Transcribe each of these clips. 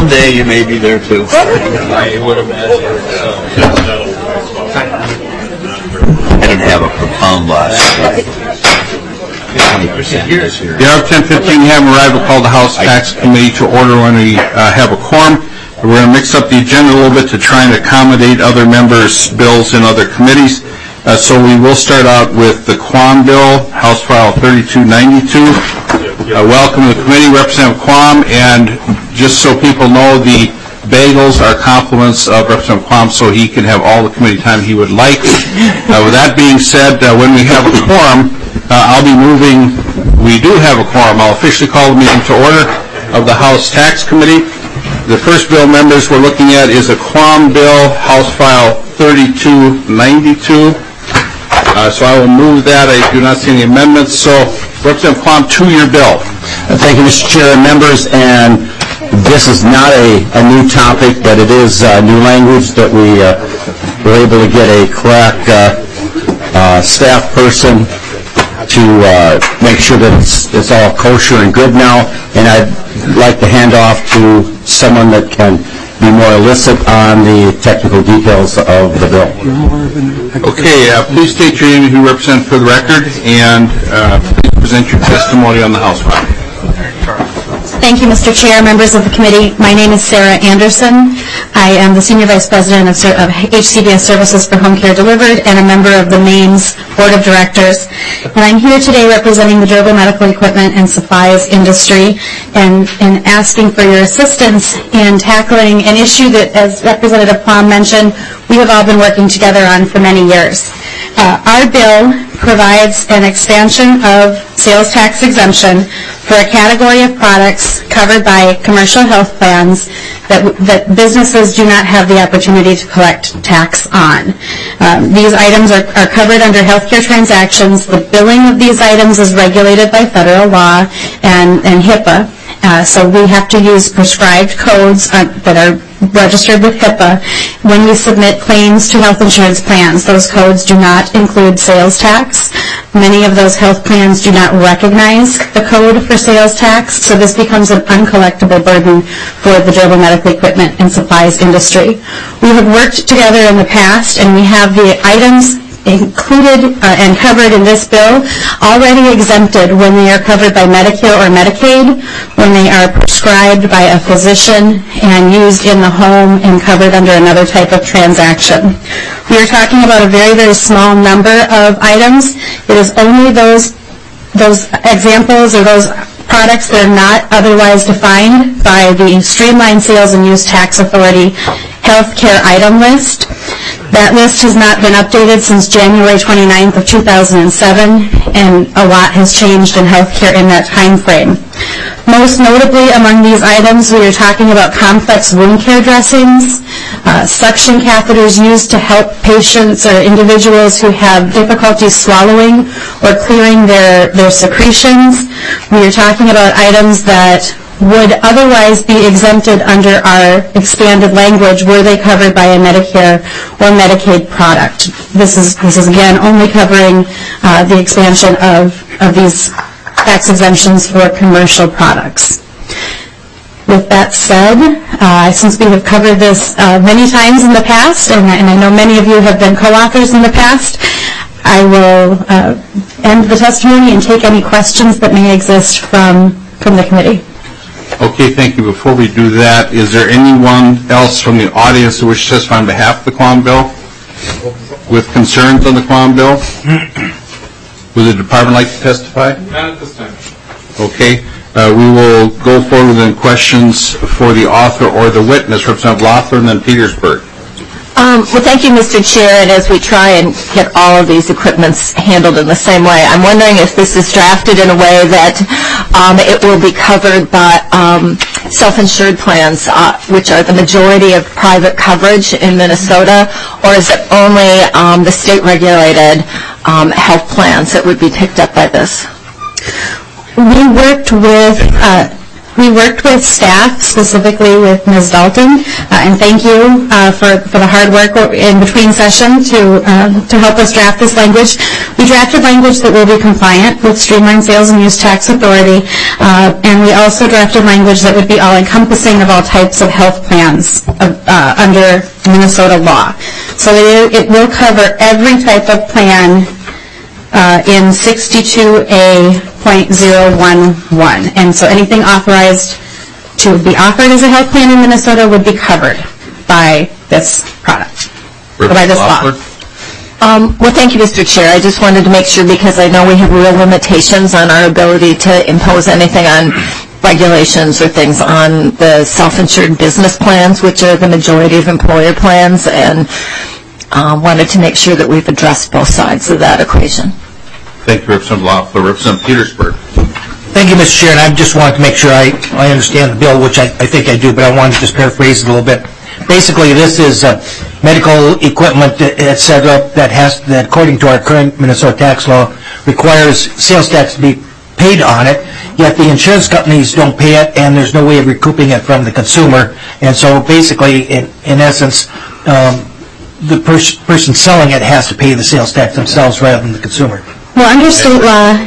Someday you may be there too. I would imagine. I didn't have a profound loss. 20% this year. The hour 10:15, we have arrival called the House Tax Committee to order when we have a quorum. We're going to mix up the agenda a little bit to try and accommodate other members' bills in other committees. So we will start out with the Quam bill, House File 3292. Welcome to the committee, Representative Quam, and just so people know, the bagels are compliments of Representative Quam, so he can have all the committee time he would like. With that being said, when we have a quorum, I'll be moving. We do have a quorum. I'll officially call the meeting to order of the House Tax Committee. The first bill, members, we're looking at is a Quam bill, House File 3292. So I will move that. I do not see any amendments. So, Representative Quam, to-year bill. Thank you, Mr. Chair and members. And this is not a new topic, but it is new language that we were able to get a crack staff person to make sure that it's all kosher and good now. And I'd like to hand off to someone that can be more illicit on the technical details of the bill. Okay, please state your name and who you represent for the record, and please present your testimony on the House file. Thank you, Mr. Chair, members of the committee. My name is Sarah Anderson. I am the Senior Vice President of HCBS Services for Home Care Delivered and a member of the MAINS Board of Directors. And I'm here today representing the durable medical equipment and supplies industry and asking for your assistance in tackling an issue that, as Representative Quam mentioned, we have all been working together on for many years. Our bill provides an expansion of sales tax exemption for a category of products covered by commercial health plans that businesses do not have the opportunity to collect tax on. These items are covered under healthcare transactions. The billing of these items is regulated by federal law and HIPAA. So we have to use prescribed codes that are registered with HIPAA when we submit claims to health insurance plans. Those codes do not include sales tax. Many of those health plans do not recognize the code for sales tax, so this becomes an uncollectible burden for the durable medical equipment and supplies industry. We have worked together in the past, and we have the items included and covered in this bill already exempted when they are covered by Medicare or Medicaid, when they are prescribed by a physician and used in the home and covered under another type of transaction. We are talking about a very, very small number of items. It is only those examples or those products that are not otherwise defined by the Streamlined Sales and Use Tax Authority healthcare item list. That list has not been updated since January 29th of 2007, and a lot has changed in healthcare in that time frame. Most notably among these items, we are talking about complex wound care dressings, suction catheters used to help patients or individuals who have difficulty swallowing or clearing their secretions. We are talking about items that would otherwise be exempted under our expanded language were they covered by a Medicare or Medicaid product. This is again only covering the expansion of these tax exemptions for commercial products. With that said, since we have covered this many times in the past, and I know many of you have been co-authors in the past, I will end the testimony and take any questions that may exist from the committee. Okay, thank you. Before we do that, is there anyone else from the audience who wishes to testify on behalf of the Quam bill with concerns on the Quam bill? Would the department like to testify? Not at this time. Okay. We will go forward with questions for the author or the witness, Representative Loeffler, and then Petersburg. Well, thank you, Mr. Chair, and as we try and get all of these equipments handled in the same way, I'm wondering if this is drafted in a way that it will be covered by self-insured plans, which are the majority of private coverage in Minnesota, or is it only the state-regulated health plans that would be picked up by this? We worked with staff, specifically with Ms. Dalton, and thank you for the hard work in between sessions to help us draft this language. We drafted language that will be compliant with Streamlined Sales and Use Tax Authority, and we also drafted language that would be all-encompassing of all types of health plans under Minnesota law. So it will cover every type of plan in 62A.011, and so anything authorized to be offered as a health plan in Minnesota would be covered by this product, or by this law. Well, thank you, Mr. Chair. I just wanted to make sure, because I know we have real limitations on our ability to impose anything on regulations or things on the self-insured business plans, which are the majority of employer plans, and wanted to make sure that we've addressed both sides of that equation. Thank you, Representative Loeffler. Representative Petersburg. Thank you, Mr. Chair, and I just wanted to make sure I understand the bill, which I think I do, but I wanted to just paraphrase it a little bit. Basically, this is medical equipment, etc., that according to our current Minnesota tax law, requires sales tax to be paid on it, yet the insurance companies don't pay it, and there's no way of recouping it from the consumer. And so basically, in essence, the person selling it has to pay the sales tax themselves rather than the consumer. Well, under state law,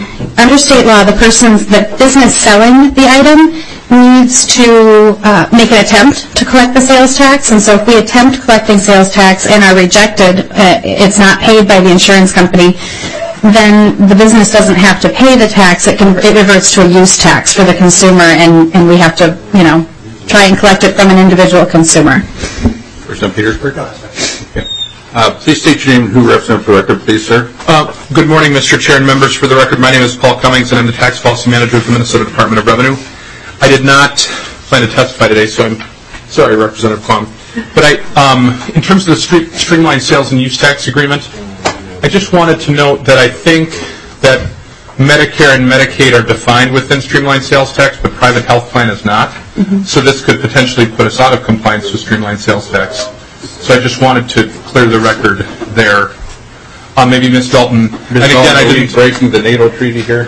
the business selling the item needs to make an attempt to collect the sales tax, and so if we attempt collecting sales tax and are rejected, it's not paid by the insurance company, then the business doesn't have to pay the tax. It reverts to a use tax for the consumer, and we have to, try and collect it from an individual consumer. Representative Petersburg. Okay. Please state your name and who represents for the record, please, sir. Good morning, Mr. Chair and members. For the record, my name is Paul Cummings, and I'm the Tax Policy Manager of the Minnesota Department of Revenue. I did not plan to testify today, so I'm sorry, Representative Plum. But in terms of the Streamlined Sales and Use Tax Agreement, I just wanted to note that I think that Medicare and Medicaid are defined within Streamlined Sales Tax, but private health plan is not. Mm-hmm. So this could potentially put us out of compliance with Streamlined Sales Tax. So I just wanted to clear the record there. Maybe Ms. Dalton. Ms. Dalton, I didn't breaking the NATO treaty here.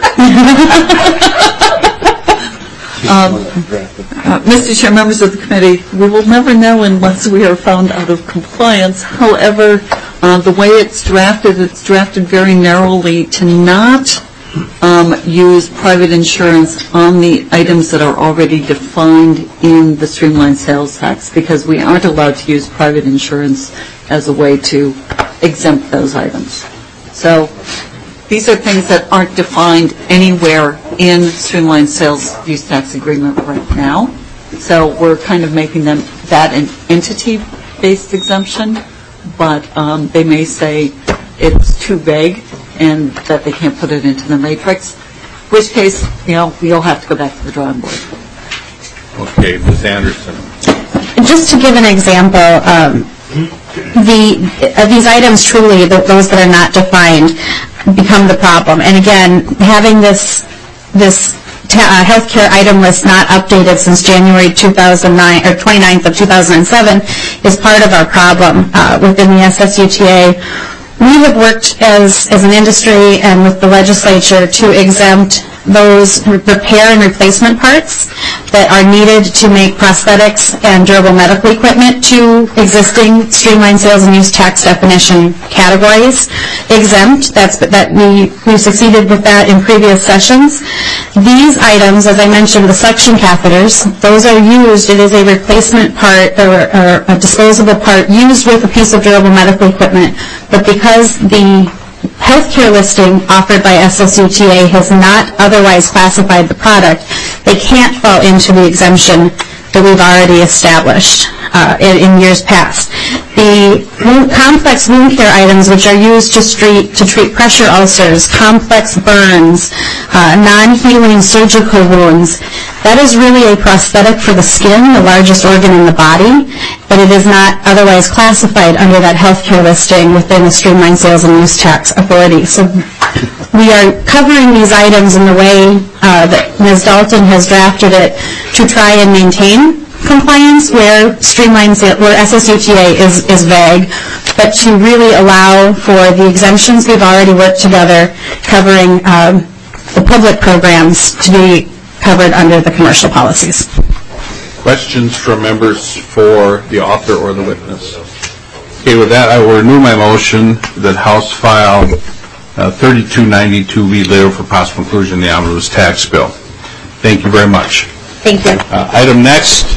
Mr. Chair, members of the committee, we will never know unless we are found out of compliance. However, the way it's drafted very narrowly to not use private insurance on the items that are already defined in the Streamlined Sales Tax, because we aren't allowed to use private insurance as a way to exempt those items. So these are things that aren't defined anywhere in Streamlined Sales Use Tax Agreement right now. So we're kind of making them that an entity-based exemption, but they may say it's too vague and that they can't put it into the matrix, in which case, we'll have to go back to the drawing board. Okay, Ms. Anderson. Just to give an example, these items truly, those that are not defined, become the problem. And again, having this healthcare item list not updated since January 2009 or 29th of 2007 is part of our problem within the SSUTA. We have worked as an industry and with the legislature to exempt those repair and replacement parts that are needed to make prosthetics and durable medical equipment to existing Streamlined Sales and Use Tax definition categories exempt. We succeeded with that in previous sessions. These items, as I mentioned, the suction catheters, those are used. It is a replacement part or a disposable part used with a piece of durable medical equipment, but because the healthcare listing offered by SSUTA has not otherwise classified the product, they can't fall into the exemption that we've already established in years past. The complex wound care items, which are used to treat pressure ulcers, complex burns, non-healing surgical wounds, that is really a prosthetic for the skin, the largest organ in the body, but it is not otherwise classified under that healthcare listing within the Streamlined Sales and Use Tax Authority. So we are covering these items in the way that Ms. Dalton has drafted it to try and maintain compliance where SSUTA is vague, but to really allow for the exemptions we've already worked together covering the public programs to be covered under the commercial policies. Questions from members for the author or the witness? Okay, with that, I will renew my motion that House File 3292 be laid for possible inclusion in the omnibus tax bill. Thank you very much. Thank you. Item next.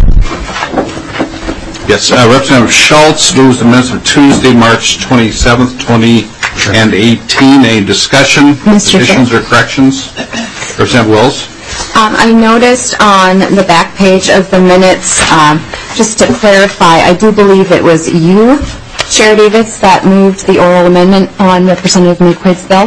Yes, Representative Schultz moves the minutes of Tuesday, March 27th, 2018. Any discussion, additions, or corrections? Representative Wills. I noticed on the back page of the minutes, just to clarify, I do believe it was you, Chair Davis, that moved the oral amendment on Representative McQuaid's bill.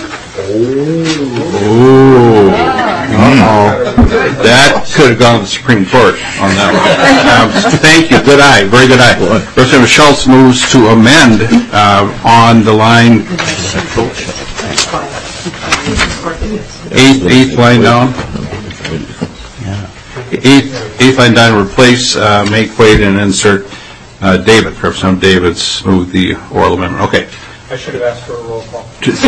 That could have gone to the Supreme Court on that one. Thank you. Good eye. Very good eye. Representative Schultz moves to amend on the line, eighth line down. Eighth line down, replace McQuaid and insert David. Representative David's moved the oral amendment. Okay. I should have asked for a roll call.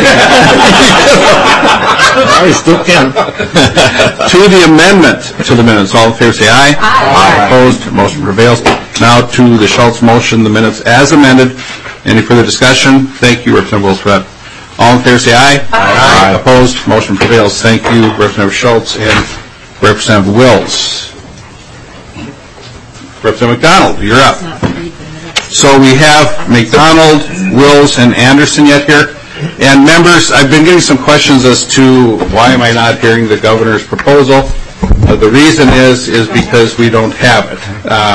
I still can. To the amendment to the minutes, all in favor say aye. Aye. Opposed, motion prevails. Now to the Schultz motion, the minutes as amended. Any further discussion? Thank you, Representative Wills, for that. All in favor say aye. Aye. Opposed, motion prevails. Thank you, Representative Schultz and Representative Wills. Representative McDonald, you're up. So we have McDonald, Wills, and Anderson yet here. And members, I've been getting some questions as to why am I not hearing the governor's proposal. The reason is because we don't have it.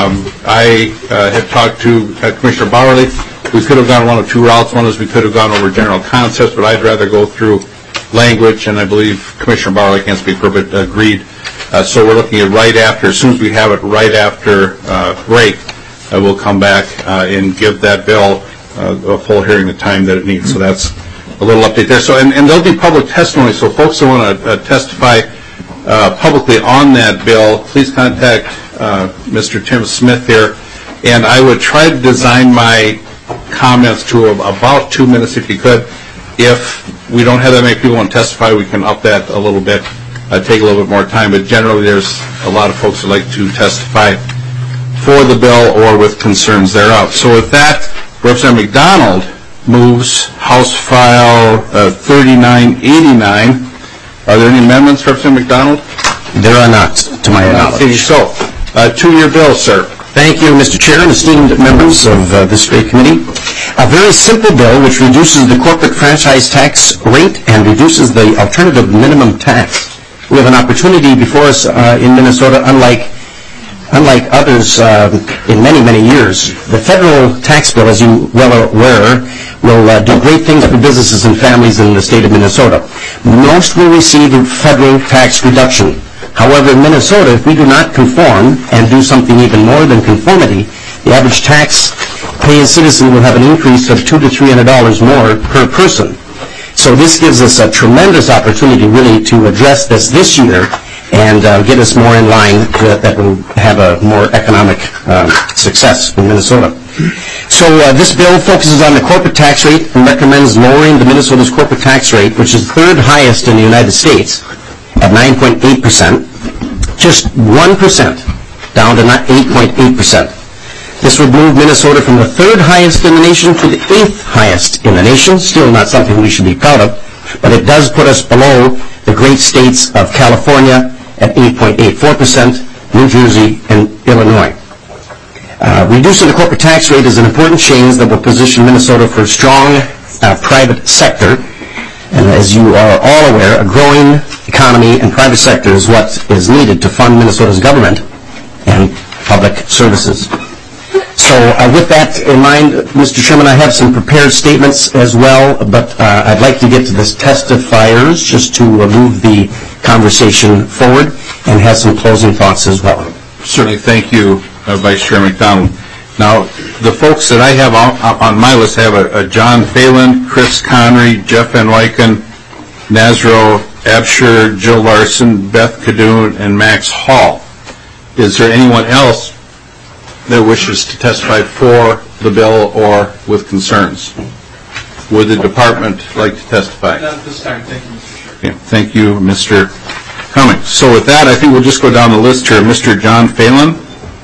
I have talked to Commissioner Bowerly. We could have gone one of two routes. One is we could have gone over general concepts, but I'd rather go through language, and I believe Commissioner Bowerly can't speak for, but agreed. So we're looking at right after, as soon as we have it right after break, we'll come back and give that bill a full hearing the time that it needs. So that's a little update there. So and there'll be public testimony. So folks that want to testify publicly on that bill, please contact Mr. Tim Smith here. And I would try to design my comments to about 2 minutes if you could. If we don't have that many people want to testify, we can up that a little bit, take a little bit more time. But generally, there's a lot of folks that like to testify for the bill or with concerns thereof. So with that, Representative McDonald moves House File 3989. Are there any amendments, Representative McDonald? There are not, to my knowledge. So, to your bill, sir. Thank you, Mr. Chair and esteemed members of this great committee. A very simple bill which reduces the corporate franchise tax rate and reduces the alternative minimum tax. We have an opportunity before us in Minnesota, unlike others in many, many years. The federal tax bill, as you well are aware, will do great things for businesses and families in the state of Minnesota. Most will receive a federal tax reduction. However, in Minnesota, if we do not conform and do something even more than conformity, the average tax-paying citizen will have an increase of $200 to $300 more per person. So this gives us a tremendous opportunity really to address this year and get us more in line that will have a more economic success in Minnesota. So this bill focuses on the corporate tax rate and recommends lowering the Minnesota's corporate tax rate, which is third highest in the United States, at 9.8%, just 1% down to 8.8%. This would move Minnesota from the third highest in the nation to the 8th highest in the nation. Still not something we should be proud of, but it does put us below the great states of California at 8.84%, New Jersey, and Illinois. Reducing the corporate tax rate is an important change that will position Minnesota for a strong private sector. And as you are all aware, a growing economy and private sector is what is needed to fund Minnesota's government and public services. So with that in mind, Mr. Chairman, I have some prepared statements as well, but I'd like to get to this testifiers just to move the conversation forward and have some closing thoughts as well. Certainly, thank you, Vice Chair McDonald. Now, the folks that I have on my list have John Phelan, Chris Connery, Jeff Van Wyken, Nazro Absher, Jill Larson, Beth Cadoon, and Max Hall. Is there anyone else that wishes to testify for the bill or with concerns? Would the department like to testify? Not at this time. Thank you, Mr. Chair. Okay, thank you, Mr. Cummings. So with that, I think we'll just go down the list here. Mr. John Phelan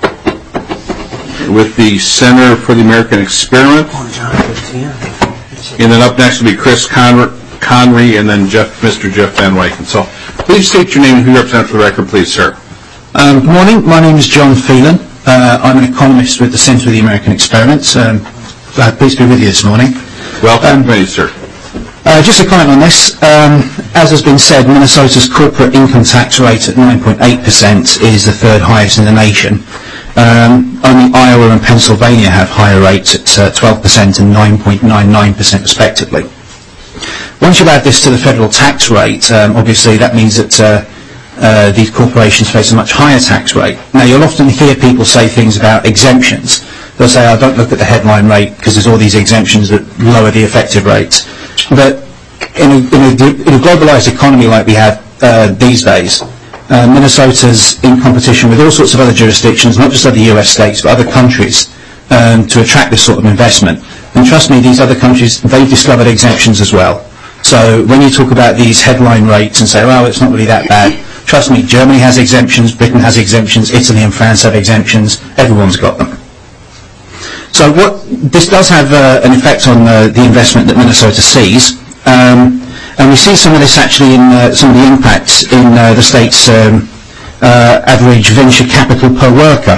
with the Center for the American Experiment. And then up next will be Chris Connery Conry, and then Mr. Jeff Van Wyken. So please state your name and who you represent for the record, please, sir. Good morning. My name is John Phelan. I'm an economist with the Centre for the American Experiments. Pleased to be with you this morning. Welcome to the committee, sir. Just a comment on this. As has been said, Minnesota's corporate income tax rate at 9.8% is the third highest in the nation. Only Iowa and Pennsylvania have higher rates at 12% and 9.99% respectively. Once you add this to the federal tax rate, obviously that means that these corporations face a much higher tax rate. Now, you'll often hear people say things about exemptions. They'll say, oh, don't look at the headline rate because there's all these exemptions that lower the effective rates. But in a globalized economy like we have these days, Minnesota's in competition with all sorts of other jurisdictions, not just other US states, but other countries, to attract this sort of investment. And trust me, these other countries, they've discovered exemptions as well. So when you talk about these headline rates and say, well, it's not really that bad, trust me, Germany has exemptions, Britain has exemptions, Italy and France have exemptions, everyone's got them. So this does have an effect on the investment that Minnesota sees. And we see some of this actually in some of the impacts in the state's average venture capital per worker.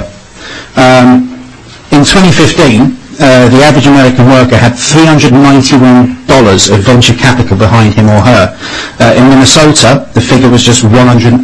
In 2015, the average American worker had $391 of venture capital behind him or her. In Minnesota, the figure was just $108.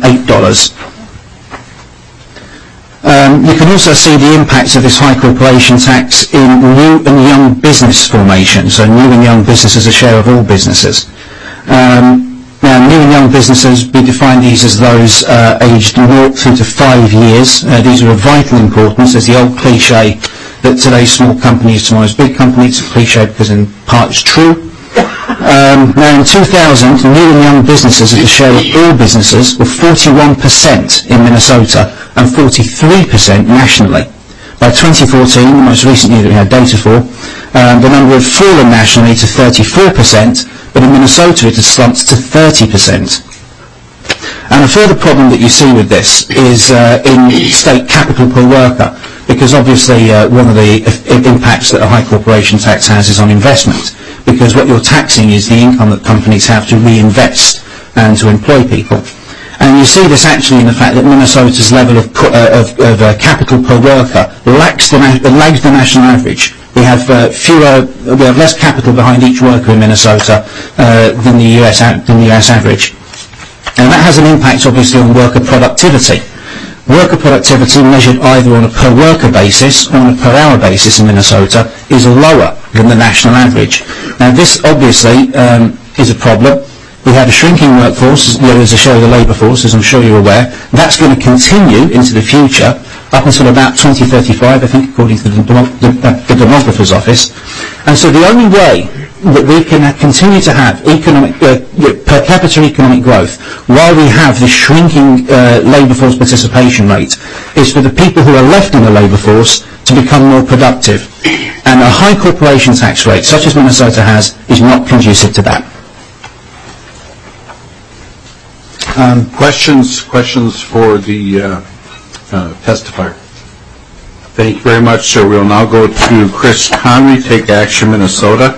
You can also see the impacts of this high corporation tax in new and young business formation. So new and young businesses, a share of all businesses. Now, new and young businesses, we define these as those aged 0 through to 5 years. These are of vital importance. There's the old cliche that today's small company is tomorrow's big company. It's a cliche because in part it's true. Now, in 2000, new and young businesses as a share of all businesses were 41% in Minnesota and 43% nationally. By 2014, the most recent year that we had data for, the number had fallen nationally to 34%, but in Minnesota it has slumped to 30%. And a further problem that you see with this is in state capital per worker, because obviously one of the impacts that a high corporation tax has is on investment, because what you're taxing is the income that companies have to reinvest and to employ people. And you see this actually in the fact that Minnesota's level of capital per worker lags the national average. We have less capital behind each worker in Minnesota than the US average, and that has an impact obviously on worker productivity. Worker productivity measured either on a per worker basis or on a per hour basis in Minnesota is lower than the national average. Now this obviously is a problem. We had a shrinking workforce, as a share of the labour force, as I'm sure you're aware. That's going to continue into the future up until about 2035, I think, according to the demographer's office. And so the only way that we can continue to have per capita economic growth while we have this shrinking labour force participation rate is for the people who are left in the labour force to become more productive. And a high corporation tax rate, such as Minnesota has, is not conducive to that. Questions for the testifier? Thank you very much, sir. We'll now go to Chris Conry, Take Action Minnesota.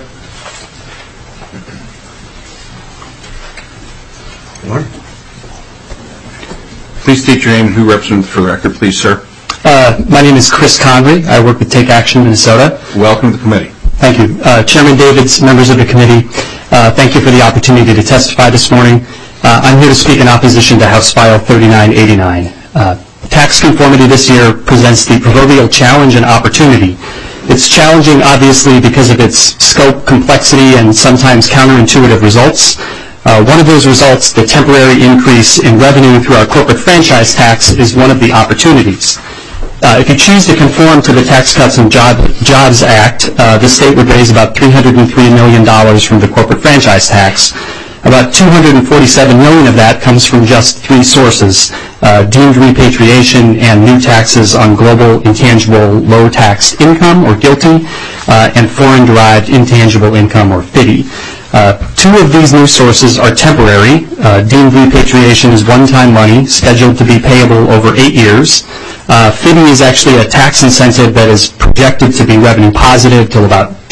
Please state your name and who you represent for the record, please, sir. My name is Chris Conry. I work with Take Action Minnesota. Welcome to the committee. Thank you. Chairman Davids, members of the committee, thank you for the opportunity to testify this morning. I'm here to speak in opposition to House File 3989. Tax conformity this year presents the proverbial challenge and opportunity. It's challenging, obviously, because of its scope, complexity, and sometimes counterintuitive results. One of those results, the temporary increase in revenue through our corporate franchise tax, is one of the opportunities. If you choose to conform to the Tax Cuts and Jobs Act, the state would raise about $303 million from the corporate franchise tax. About $247 million of that comes from just three sources: deemed repatriation and new taxes on global intangible low-taxed income, or GILTI, and foreign-derived intangible income, or FDII. Two of these new sources are temporary. Deemed repatriation is one-time money scheduled to be payable over 8 years. FDII is actually a tax incentive that is projected to be revenue positive till about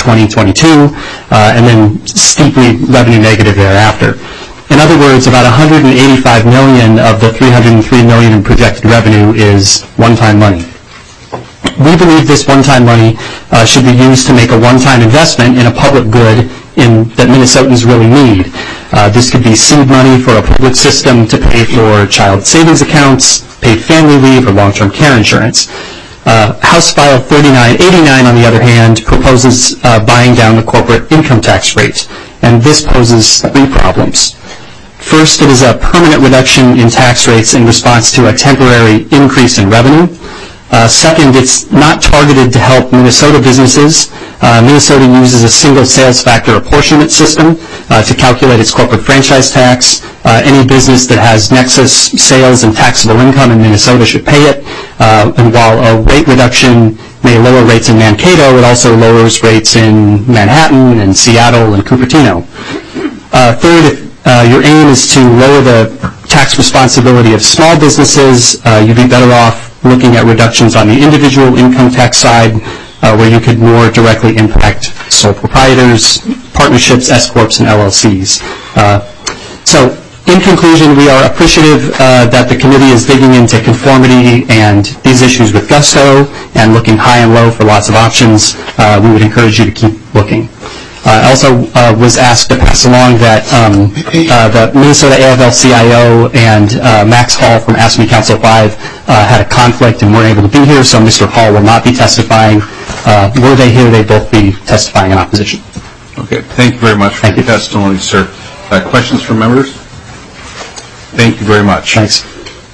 2022, and then steeply revenue negative thereafter. In other words, about $185 million of the $303 million in projected revenue is one-time money. We believe this one-time money should be used to make a one-time investment in a public good that Minnesotans really need. This could be seed money for a public system to pay for child savings accounts, paid family leave, or long-term care insurance. House File 3989, on the other hand, proposes buying down the corporate income tax rate, and this poses three problems. First, it is a permanent reduction in tax rates in response to a temporary increase in revenue. Second, it's not targeted to help Minnesota businesses. Minnesota uses a single sales factor apportionment system to calculate its corporate franchise tax. Any business that has nexus sales and taxable income in Minnesota should pay it. And while a rate reduction may lower rates in Mankato, it also lowers rates in Manhattan and Seattle and Cupertino. Third, if your aim is to lower the tax responsibility of small businesses, you'd be better off looking at reductions on the individual income tax side, where you could more directly impact sole proprietors, partnerships, S-corps, and LLCs. So, in conclusion, we are appreciative that the committee is digging into conformity and these issues with gusto and looking high and low for lots of options. We would encourage you to keep looking. I also was asked to pass along that the Minnesota AFL-CIO and Max Hall from AFSCME Council 5 had a conflict and weren't able to be here, so Mr. Hall will not be testifying. Were they here, they'd both be testifying in opposition. Okay, thank you very much for your testimony, sir. Questions from members? Thank you very much. Thanks.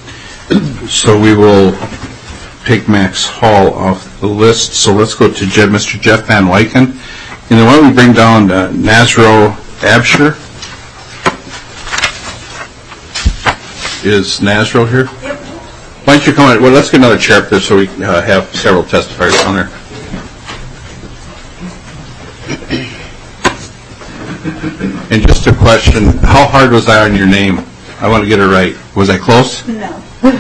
So we will take Max Hall off the list. So let's go to Mr. Jeff Van Wyken. And then why don't we bring down Nasro Absher? Is Nasro here? Yep. Why don't you come on? Well, let's get another chair up there so we have several testifiers on there. And just a question, how hard was I on your name? I want to get it right. Was I close? No.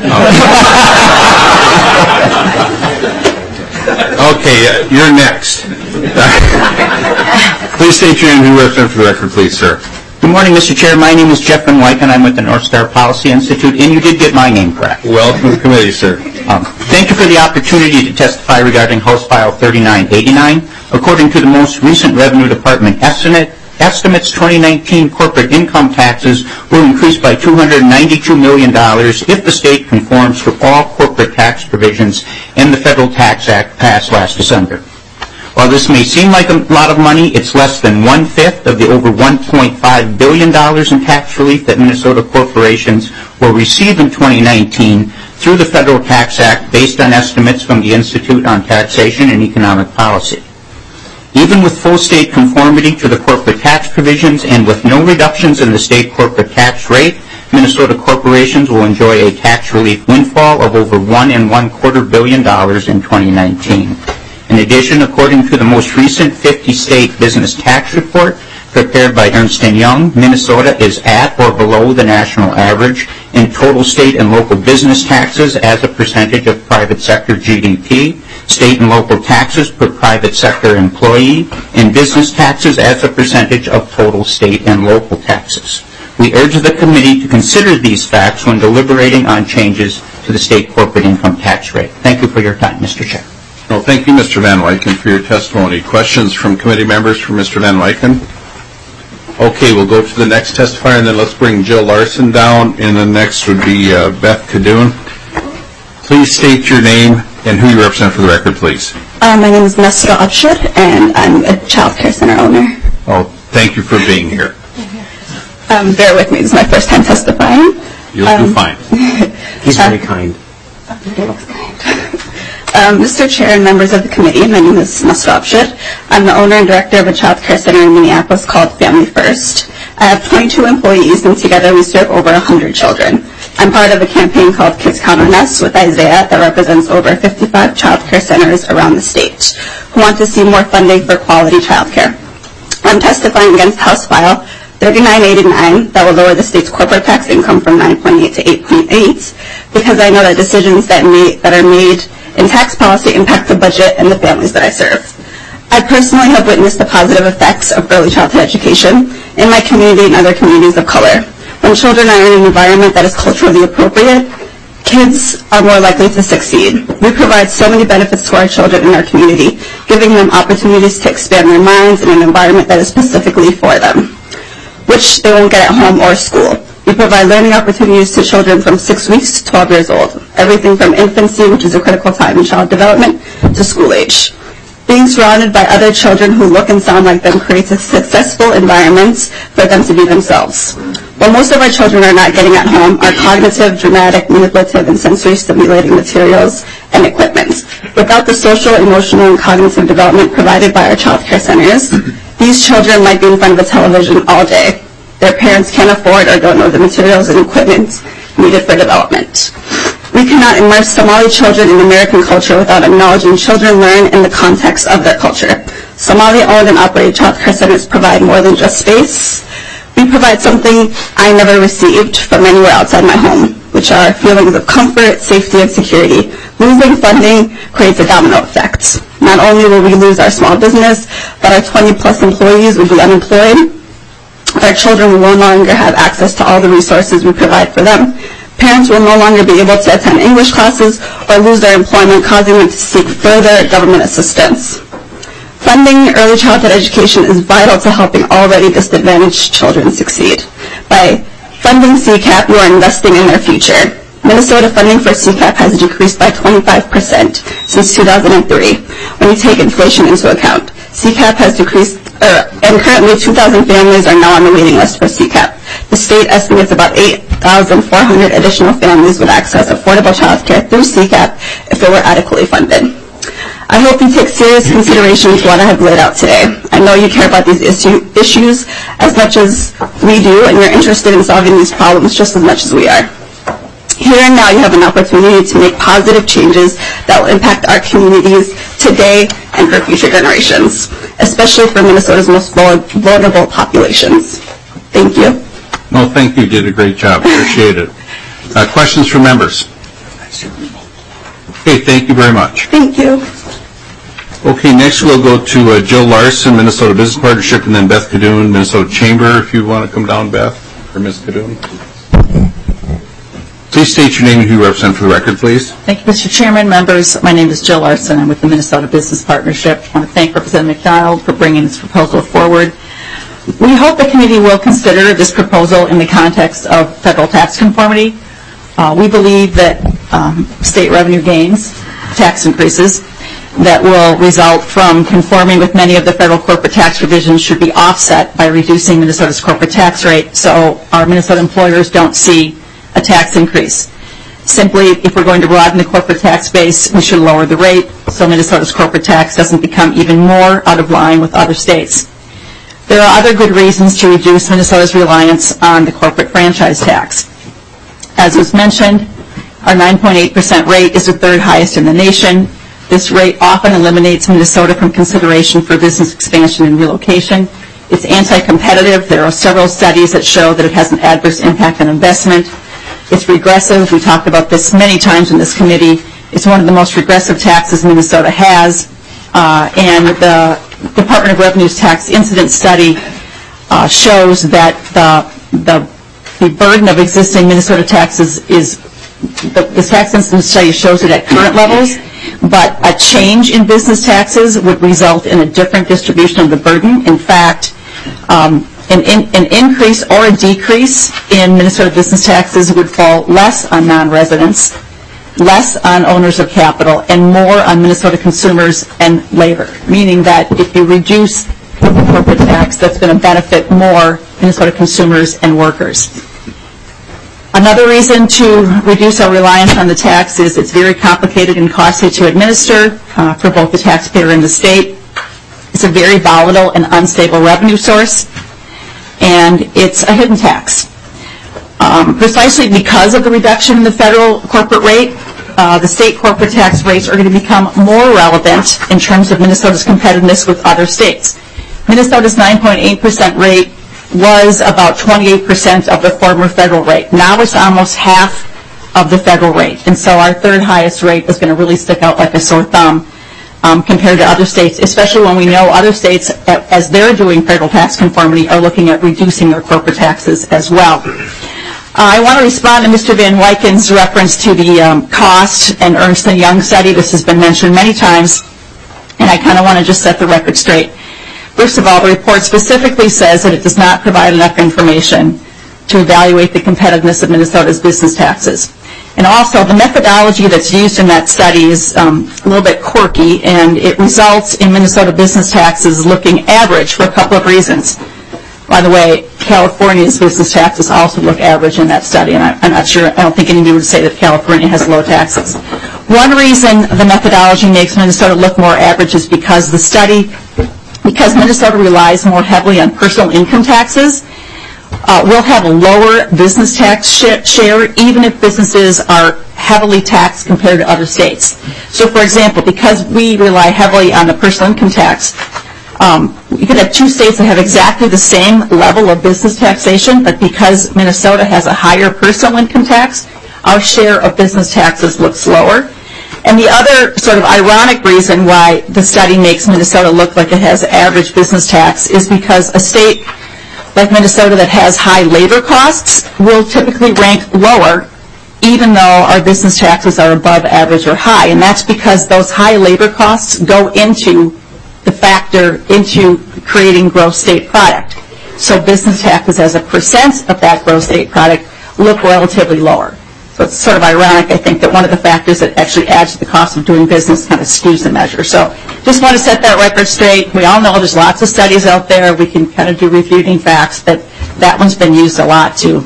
Okay, you're next. Please state your name and who represent for the record, please, sir. Good morning, Mr. Chair. My name is Jeff Van Wyken. I'm with the North Star Policy Institute, and you did get my name correct. Welcome to the committee, sir. Thank you for the opportunity to testify regarding House File 3989. According to the most recent Revenue Department estimates 2019 corporate income taxes will increase by $292 million if the state conforms to all corporate tax provisions in the Federal Tax Act passed last December. While this may seem like a lot of money, it's less than one-fifth of the over $1.5 billion in tax relief that Minnesota corporations will receive in 2019 through the Federal Tax Act based on estimates from the Institute on Taxation and Economic Policy. Even with full state conformity to the corporate tax provisions and with no reductions in the state corporate tax rate, Minnesota corporations will enjoy a tax relief windfall of over $1.25 billion in 2019. In addition, according to the most recent 50-state business tax report prepared by Ernst & Young, Minnesota is at or below the national average in total state and local business taxes as a percentage of private sector GDP, state and local taxes per private sector employee, and business taxes as a percentage of total state and local taxes. We urge the committee to consider these facts when deliberating on changes to the state corporate income tax rate. Thank you for your time, Mr. Chair. Well, thank you, Mr. Van Wyken, for your testimony. Questions from committee members for Mr. Van Wyken? Okay, we'll go to the next testifier, and then let's bring Jill Larson down, and the next would be Beth Cadoon. Please state your name and who you represent for the record, please. My name is Nasra Abshir, and I'm a child care center owner. Oh, thank you for being here. Bear with me, this is my first time testifying. You'll do fine. He's very kind. He looks kind. Mr. Chair and members of the committee, my name is Nasra Abshir. I'm the owner and director of a child care center in Minneapolis called Family First. I have 22 employees, and together we serve over 100 children. I'm part of a campaign called Kids Count on Us with Isaiah that represents over 55 child care centers around the state who want to see more funding for quality child care. I'm testifying against House File 3989 that will lower the state's corporate tax income from 9.8 to 8.8 because I know that decisions that are made in tax policy impact the budget and the families that I serve. I personally have witnessed the positive effects of early childhood education in my community and other communities of color. When children are in an environment that is culturally appropriate, kids are more likely to succeed. We provide so many benefits to our children in our community, giving them opportunities to expand their minds in an environment that is specifically for them, which they won't get at home or school. We provide learning opportunities to children from 6 weeks to 12 years old, everything from infancy, which is a critical time in child development, to school age. Being surrounded by other children who look and sound like them creates a successful environment for them to be themselves. While most of our children are not getting at home are cognitive, dramatic, manipulative, and sensory stimulating materials and equipment. Without the social, emotional, and cognitive development provided by our child care centers, these children might be in front of a television all day. Their parents can't afford or don't know the materials and equipment needed for development. We cannot immerse Somali children in American culture without acknowledging children learn in the context of their culture. Somali-owned and operated child care centers provide more than just space. We provide something I never received from anywhere outside my home, which are feelings of comfort, safety, and security. Losing funding creates a domino effect. Not only will we lose our small business, but our 20-plus employees will be unemployed. Our children will no longer have access to all the resources we provide for them. Parents will no longer be able to attend English classes or lose their employment, causing them to seek further government assistance. Funding early childhood education is vital to helping already disadvantaged children succeed. By funding CCAP, you are investing in their future. Minnesota funding for CCAP has decreased by 25% since 2003 when you take inflation into account. CCAP has decreased, and currently 2,000 families are now on the waiting list for CCAP. The state estimates about 8,400 additional families would access affordable child care through CCAP if it were adequately funded. I hope you take serious consideration to what I have laid out today. I know you care about these issues as much as we do, and you're interested in solving these problems just as much as we are. Here and now you have an opportunity to make positive changes that will impact our communities today and for future generations, especially for Minnesota's most vulnerable populations. Thank you. No, thank you. You did a great job. Appreciate it. Questions from members? Okay, thank you very much. Thank you. Okay, next we'll go to Jill Larson, Minnesota Business Partnership, and then Beth Cadoon, Minnesota Chamber, if you want to come down, Beth, or Ms. Cadoon. Please state your name and who you represent for the record, please. Thank you, Mr. Chairman, members. My name is Jill Larson. I'm with the Minnesota Business Partnership. I want to thank Representative McDonald for bringing this proposal forward. We hope the committee will consider this proposal in the context of federal tax conformity. We believe that state revenue gains, tax increases, that will result from conforming with many of the federal corporate tax provisions should be offset by reducing Minnesota's corporate tax rate so our Minnesota employers don't see a tax increase. Simply, if we're going to broaden the corporate tax base, we should lower the rate so Minnesota's corporate tax doesn't become even more out of line with other states. There are other good reasons to reduce Minnesota's reliance on the corporate franchise tax. As was mentioned, our 9.8% rate is the third highest in the nation. This rate often eliminates Minnesota from consideration for business expansion and relocation. It's anti-competitive. There are several studies that show that it has an adverse impact on investment. It's regressive. We talked about this many times in this committee. It's one of the most regressive taxes Minnesota has. And the Department of Revenue's tax incident study shows that the burden of existing Minnesota taxes is, the tax incident study shows it at current levels, but a change in business taxes would result in a different distribution of the burden. In fact, an increase or a decrease in Minnesota business taxes would fall less on non-residents, less on owners of capital, and more on Minnesota consumers and labor, meaning that if you reduce the corporate tax, that's going to benefit more Minnesota consumers and workers. Another reason to reduce our reliance on the tax is it's very complicated and costly to administer for both the taxpayer and the state. It's a very volatile and unstable revenue source, and it's a hidden tax. Precisely because of the reduction in the federal corporate rate, the state corporate tax rates are going to become more relevant in terms of Minnesota's competitiveness with other states. Minnesota's 9.8% rate was about 28% of the former federal rate. Now it's almost half of the federal rate. And so our third highest rate is going to really stick out like a sore thumb compared to other states, especially when we know other states, as they're doing federal tax conformity, are looking at reducing their corporate taxes as well. I want to respond to Mr. Van Wyken's reference to the cost and Ernst & Young study. This has been mentioned many times, and I kind of want to just set the record straight. First of all, the report specifically says that it does not provide enough information to evaluate the competitiveness of Minnesota's business taxes. And also, the methodology that's used in that study is a little bit quirky, and it results in Minnesota business taxes looking average for a couple of reasons. By the way, California's business taxes also look average in that study, and I'm not sure, I don't think anybody would say that California has low taxes. One reason the methodology makes Minnesota look more average is because because Minnesota relies more heavily on personal income taxes, we'll have a lower business tax share even if businesses are heavily taxed compared to other states. So for example, because we rely heavily on the personal income tax, you could have two states that have exactly the same level of business taxation, but because Minnesota has a higher personal income tax, our share of business taxes looks lower. And the other sort of ironic reason why the study makes Minnesota look like it has average business tax is because a state like Minnesota that has high labor costs will typically rank lower even though our business taxes are above average or high. And that's because those high labor costs go into the factor into creating gross state product. So business taxes as a percent of that gross state product look relatively lower. So it's sort of ironic, I think, that one of the factors that actually adds to the cost of doing business kind of skews the measure. So just want to set that record straight. We all know there's lots of studies out there. We can kind of do refuting facts, but that one's been used a lot to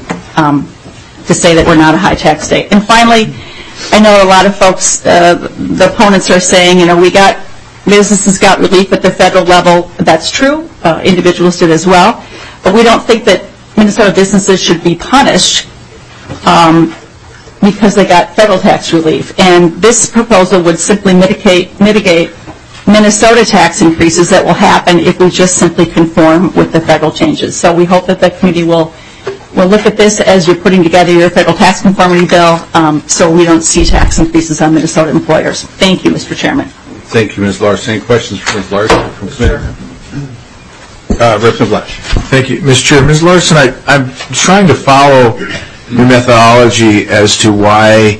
say that we're not a high-tax state. And finally, I know a lot of folks, the opponents are saying, you know, businesses got relief at the federal level. That's true. Individuals did as well. But we don't think that Minnesota businesses should be punished because they got federal tax relief. And this proposal would simply mitigate Minnesota tax increases that will happen if we just simply conform with the federal changes. So we hope that the committee will look at this as you're putting together your federal tax conformity bill so we don't see tax increases on Minnesota employers. Thank you, Mr. Chairman. Thank you, Ms. Larson. Any questions for Ms. Larson? Representative Lesch. Thank you, Mr. Chair. Ms. Larson, I'm trying to follow your methodology as to why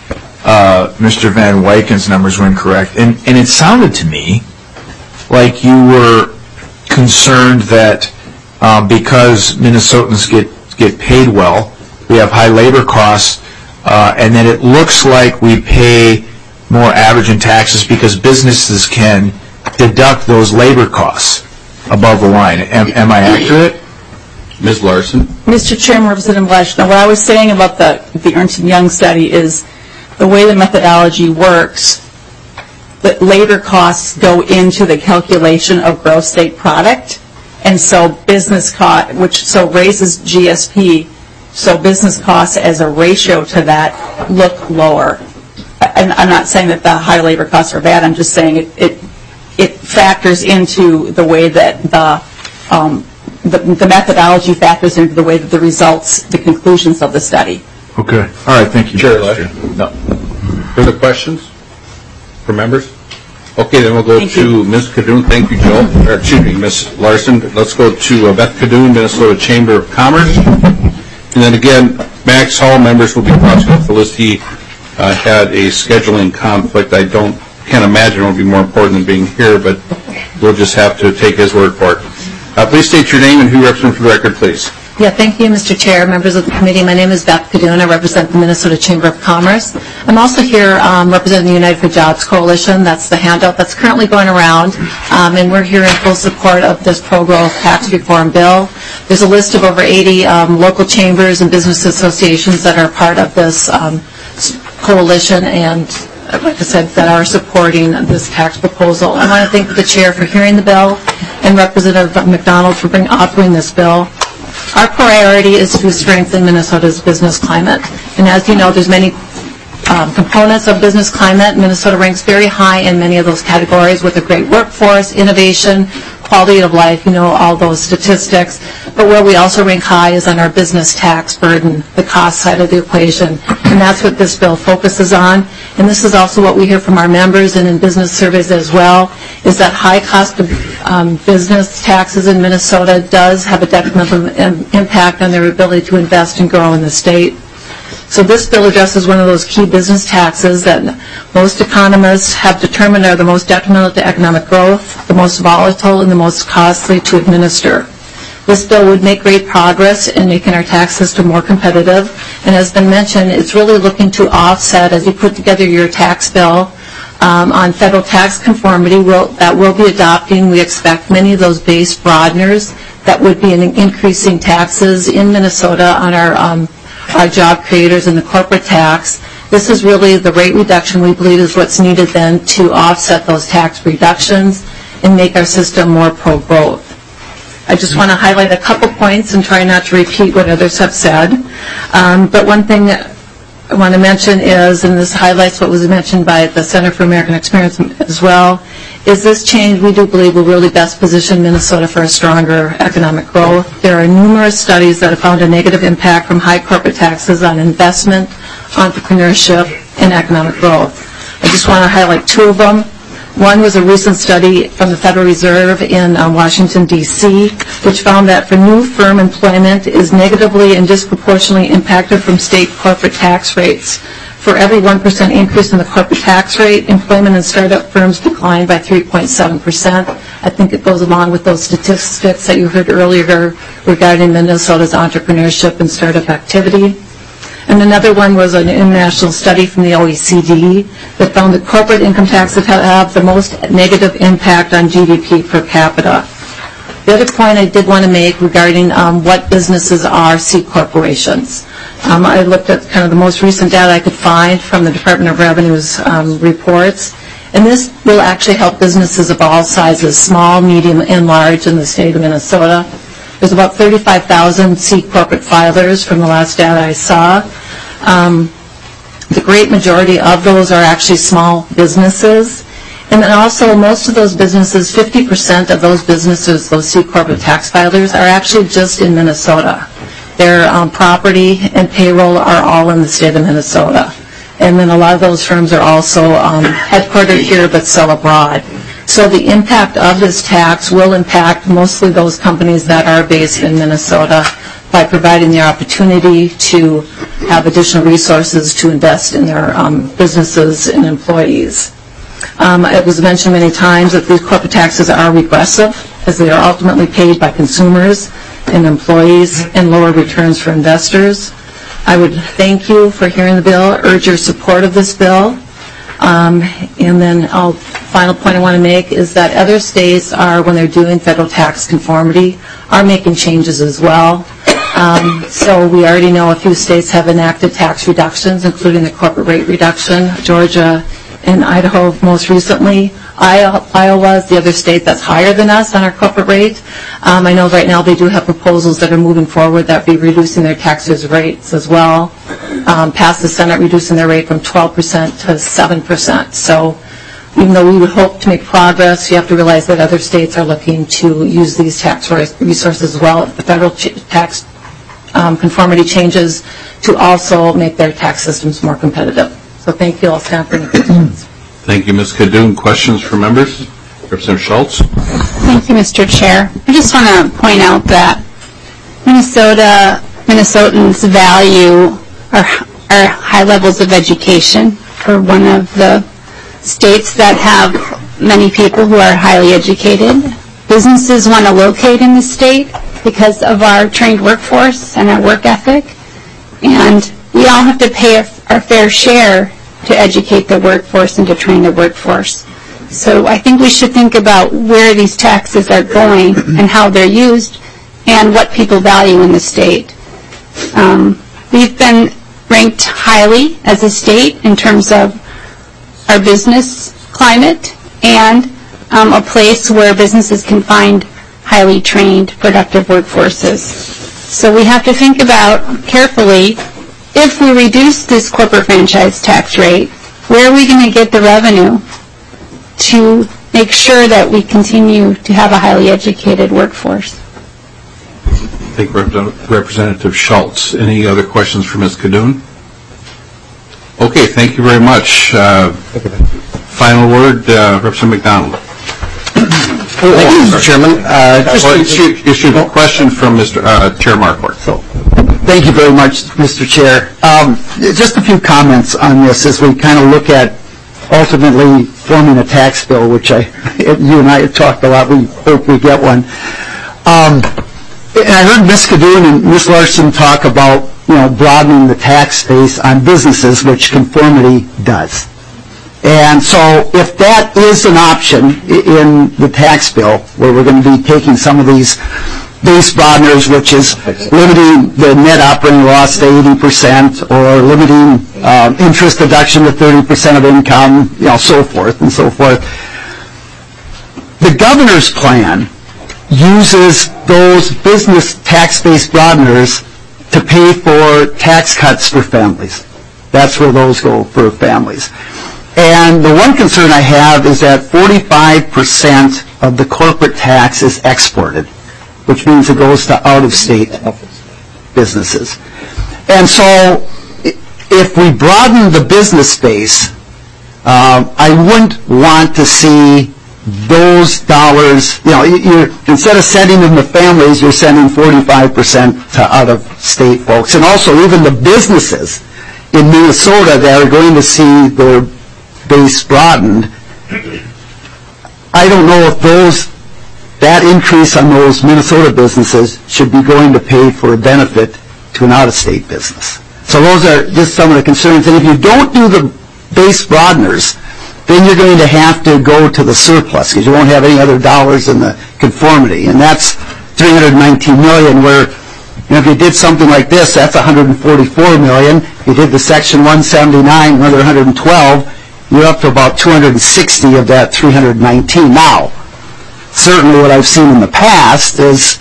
Mr. Van Wyken's numbers were incorrect. And it sounded to me like you were concerned that because Minnesotans get paid well, we have high labor costs, and that it looks like we pay more average in taxes because businesses can deduct those labor costs above the line. Am I accurate? Ms. Larson. Mr. Chairman, Representative Lesch, what I was saying about the Ernst & Young study is the way the methodology works, that labor costs go into the calculation of gross state product, and so business cost, which so raises GSP, so business costs as a ratio to that look lower. I'm not saying that the high labor costs are bad. I'm just saying it factors into the way that the methodology factors into the way that the results, the conclusions of the study. Okay. All right. Thank you. Chair Lesch. No. Further questions for members? Okay, then we'll go to Ms. Cadoon. Thank you, Joel. Or, excuse me, Ms. Larson. Let's go to Beth Cadoon, Minnesota Chamber of Commerce. And then again, Max Hall, members will be crossing off the list. He had a scheduling conflict. I can't imagine it would be more important than being here, but we'll just have to take his word for it. Please state your name and who you represent for the record, please. Yeah, thank you, Mr. Chair, members of the committee. My name is Beth Cadoon. I represent the Minnesota Chamber of Commerce. I'm also here representing the United for Jobs Coalition. That's the handout that's currently going around, and we're here in full support of this pro-growth tax reform bill. There's a list of over 80 local chambers and business associations that are part of this coalition and, like I said, that are supporting this tax proposal. I want to thank the chair for hearing the bill and Representative McDonald for authoring this bill. Our priority is to strengthen Minnesota's business climate. And as you know, there's many components of business climate. Minnesota ranks very high in many of those categories with a great workforce, innovation, quality of life, all those statistics. But where we also rank high is on our business tax burden, the cost side of the equation. And that's what this bill focuses on. And this is also what we hear from our members and in business surveys as well, is that high cost of business taxes in Minnesota does have a detrimental impact on their ability to invest and grow in the state. So this bill addresses one of those key business taxes that most economists have determined are the most detrimental to economic growth, the most volatile, and the most costly to administer. This bill would make great progress in making our tax system more competitive. And as been mentioned, it's really looking to offset, as you put together your tax bill, on federal tax conformity that we'll be adopting. We expect many of those base broadeners that would be increasing taxes in Minnesota on our job creators and the corporate tax. This is really the rate reduction we believe is what's needed then to offset those tax reductions and make our system more pro-growth. I just want to highlight a couple points and try not to repeat what others have said. But one thing that I want to mention is, and this highlights what was mentioned by the Center for American Experience as well, is this change we do believe will really best position Minnesota for a stronger economic growth. There are numerous studies that have found a negative impact from high corporate taxes on investment, entrepreneurship, and economic growth. I just want to highlight two of them. One was a recent study from the Federal Reserve in Washington, D.C., which found that for new firm employment is negatively and disproportionately impacted from state corporate tax rates. For every 1% increase in the corporate tax rate, employment in startup firms declined by 3.7%. I think it goes along with those statistics that you heard earlier regarding Minnesota's entrepreneurship and startup activity. And another one was an international study from the OECD that found that corporate income taxes have the most negative impact on GDP per capita. The other point I did want to make regarding what businesses are C corporations. I looked at kind of the most recent data I could find from the Department of Revenue's reports. And this will actually help businesses of all sizes, small, medium, and large in the state of Minnesota. There's about 35,000 C corporate filers from the last data I saw. The great majority of those are actually small businesses. And then also most of those businesses, 50% of those businesses, those C corporate tax filers, are actually just in Minnesota. Their property and payroll are all in the state of Minnesota. And then a lot of those firms are also headquartered here but sell abroad. So the impact of this tax will impact mostly those companies that are based in Minnesota by providing the opportunity to have additional resources to invest in their businesses and employees. It was mentioned many times that these corporate taxes are regressive as they are ultimately paid by consumers and employees and lower returns for investors. I would thank you for hearing the bill, urge your support of this bill. And then final point I want to make is that other states are, when they're doing federal tax conformity, are making changes as well. So we already know a few states have enacted tax reductions, including the corporate rate reduction, Georgia and Idaho most recently. Iowa is the other state that's higher than us on our corporate rate. I know right now they do have proposals that are moving forward that will be reducing their taxes rates as well. Passed the Senate reducing their rate from 12% to 7%. So even though we would hope to make progress, you have to realize that other states are looking to use these tax resources as well, the federal tax conformity changes, to also make their tax systems more competitive. So thank you. I'll stand for any questions. Thank you, Ms. Kadoon. Questions from members? Representative Schultz. Thank you, Mr. Chair. I just want to point out that Minnesotans value our high levels of education. We're one of the states that have many people who are highly educated. Businesses want to locate in the state because of our trained workforce and our work ethic. And we all have to pay our fair share to educate the workforce and to train the workforce. So I think we should think about where these taxes are going and how they're used and what people value in the state. We've been ranked highly as a state in terms of our business climate and a place where businesses can find highly trained, productive workforces. So we have to think about carefully if we reduce this corporate franchise tax rate, where are we going to get the revenue to make sure that we continue to have a highly educated workforce? Thank you, Representative Schultz. Any other questions for Ms. Kadoun? Okay, thank you very much. Final word, Representative McDonald. Thank you, Mr. Chairman. Issue a question from Chair Marquardt. Thank you very much, Mr. Chair. Just a few comments on this as we kind of look at ultimately forming a tax bill, which you and I have talked a lot. We hope we get one. And I heard Ms. Kadoun and Ms. Larson talk about broadening the tax base on businesses, which conformity does. And so if that is an option in the tax bill, where we're going to be taking some of these base broadeners, which is limiting the net operating loss to 80%, or limiting interest deduction to 30% of income, so forth and so forth. The governor's plan uses those business tax-based broadeners to pay for tax cuts for families. That's where those go for families. And the one concern I have is that 45% of the corporate tax is exported, which means it goes to out-of-state businesses. And so if we broaden the business base, I wouldn't want to see those dollars, instead of sending them to families, you're sending 45% to out-of-state folks. And also even the businesses in Minnesota that are going to see their base broadened, I don't know if that increase on those Minnesota businesses should be going to pay for a benefit to an out-of-state business. So those are just some of the concerns. And if you don't do the base broadeners, then you're going to have to go to the surplus because you won't have any other dollars in the conformity. And that's $319 million, where if you did something like this, that's $144 million. If you did the Section 179, another $112, you're up to about 260 of that 319. Now, certainly what I've seen in the past is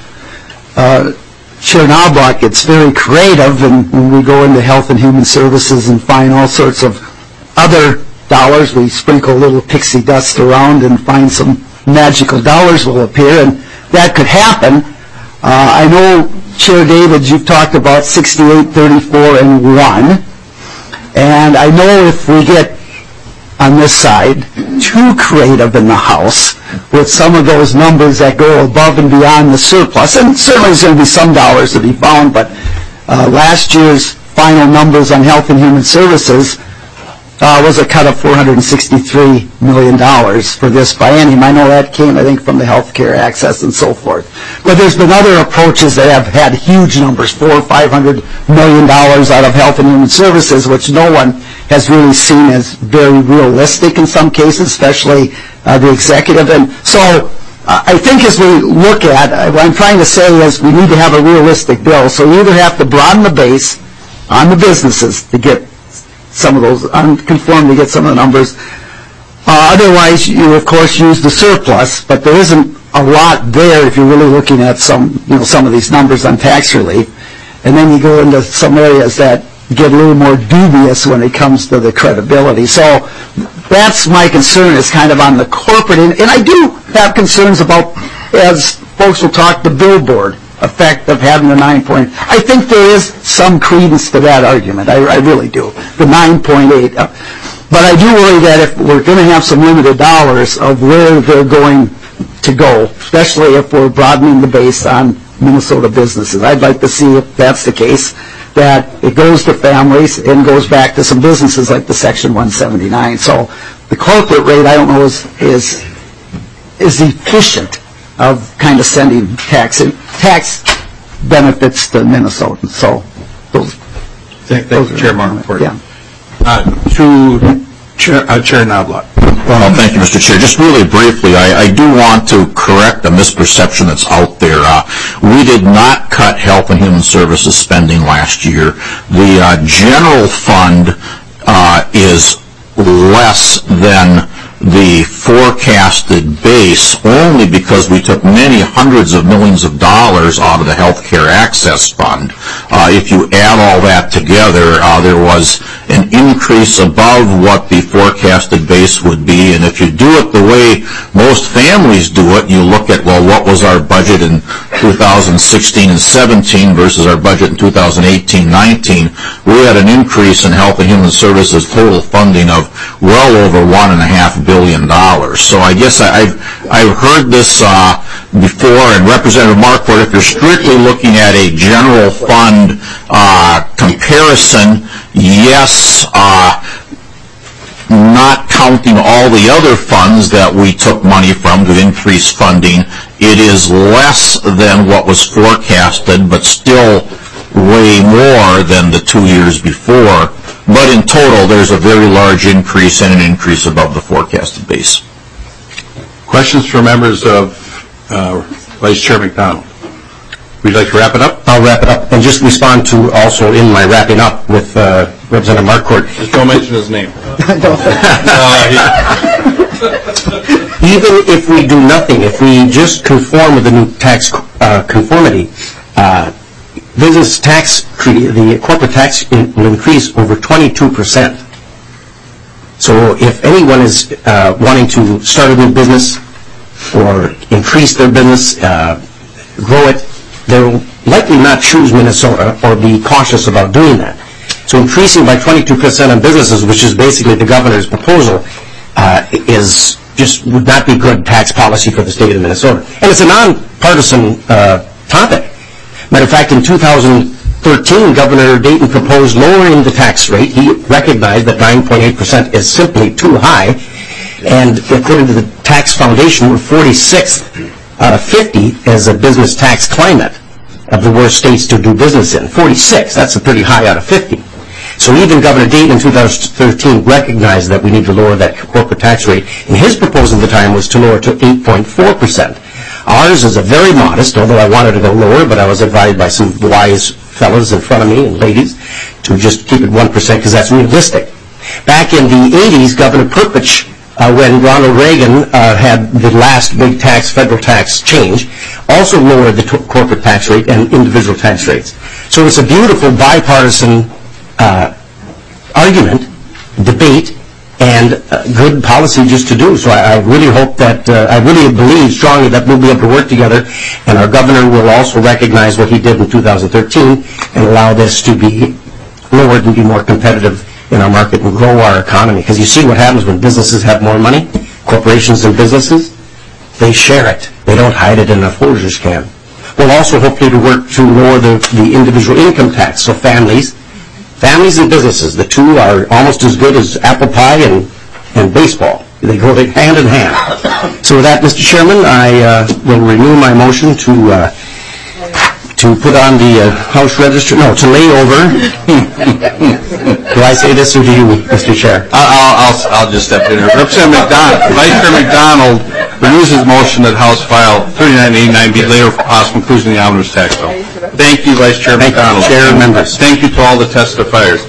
Chair Knobloch gets very creative, and when we go into Health and Human Services and find all sorts of other dollars, we sprinkle a little pixie dust around and find some magical dollars will appear, and that could happen. I know, Chair Davids, you've talked about 68, 34, and 1, and I know if we get on this side too creative in the House with some of those numbers that go above and beyond the surplus, and certainly there's going to be some dollars to be found, but last year's final numbers on Health and Human Services was a cut of $463 million for this biennium. I know that came, I think, from the health care access and so forth. But there's been other approaches that have had huge numbers, $400 or $500 million out of Health and Human Services, which no one has really seen as very realistic in some cases, especially the executive. And so I think as we look at, what I'm trying to say is we need to have a realistic bill. So you either have to broaden the base on the businesses to get some of those, conform to get some of the numbers. Otherwise, you of course use the surplus, but there isn't a lot there if you're really looking at some of these numbers on tax relief. And then you go into some areas that get a little more dubious when it comes to the credibility. So that's my concern, is kind of on the corporate, and I do have concerns about, as folks will talk, the billboard effect of having the 9 I think there is some credence to that argument. I really do. The 9.8. But I do worry that if we're going to have some limited dollars of where they're going to go, especially if we're broadening the base on Minnesota businesses. I'd like to see, if that's the case, that it goes to families and goes back to some businesses like the Section 179. So the corporate rate, I don't know, is efficient of kind of sending tax benefits to Minnesotans. So those. Thank you, Chair Marquardt. Yeah. To Chair Knobloch. Well, thank you, Mr. Chair. Just really briefly, I do want to correct a misperception that's out there. We did not cut Health and Human Services spending last year. The general fund is less than the forecasted base only because we took many hundreds of millions of dollars out of the Health Care Access Fund. If you add all that together, there was an increase above what the forecasted base would be, and if you do it the way most families do it, you look at, well, what was our budget in 2016 and 17 versus our budget in 2018-19, we had an increase in Health and Human Services total funding of well over $1.5 billion. So I guess I've heard this before, and Representative Marquardt, if you're strictly looking at a general fund comparison, yes, not counting all the other funds that we took money from to increase funding, it is less than what was forecasted, but still way more than the 2 years before. But in total, there's a very large increase and an increase above the forecasted base. Questions for members of Vice Chair McDonald? Would you like to wrap it up? I'll wrap it up and just respond to also in my wrapping up with Representative Marquardt. Just don't mention his name. Even if we do nothing, if we just conform with the new tax conformity, business tax, the corporate tax will increase over 22%. So if anyone is wanting to start a new business or increase their business, grow it, they'll likely not choose Minnesota or be cautious about doing that. So increasing by 22% on businesses, which is basically the governor's proposal, would not be good tax policy for the state of Minnesota. And it's a nonpartisan topic. Matter of fact, in 2013, Governor Dayton proposed lowering the tax rate. He recognized that 9.8% is simply too high. And according to the Tax Foundation, we're 46th out of 50 as a business tax climate of the worst states to do business in. 46, that's a pretty high out of 50. So even Governor Dayton in 2013 recognized that we need to lower that corporate tax rate. And his proposal at the time was to lower to 8.4%. Ours is a very modest, although I wanted to go lower, but I was advised by some wise fellows in front of me and ladies to just keep it 1% because that's realistic. Back in the 80s, Governor Perpich, when Ronald Reagan had the last big federal tax change, also lowered the corporate tax rate and individual tax rates. So it's a beautiful bipartisan argument, debate, and good policy just to do. So I really hope that, I really believe strongly that we'll be able to work together, and our governor will also recognize what he did in 2013 and allow this to be lowered and be more competitive in our market and grow our economy. Because you see what happens when businesses have more money, corporations and businesses, they share it. They don't hide it in a folders can. We'll also hopefully to work to lower the individual income tax, so families and businesses, the two are almost as good as apple pie and baseball. They go hand in hand. So with that, Mr. Chairman, I will renew my motion to put on the House Register, to lay over. Do I say this or do you, Mr. Chair? I'll just step in here. Representative McDonald, Vice Chair McDonald renews his motion that House File 3989 be laid over for possible inclusion in the omnibus tax bill. Thank you, Vice Chair McDonald. Chair and members. Thank you to all the testifiers.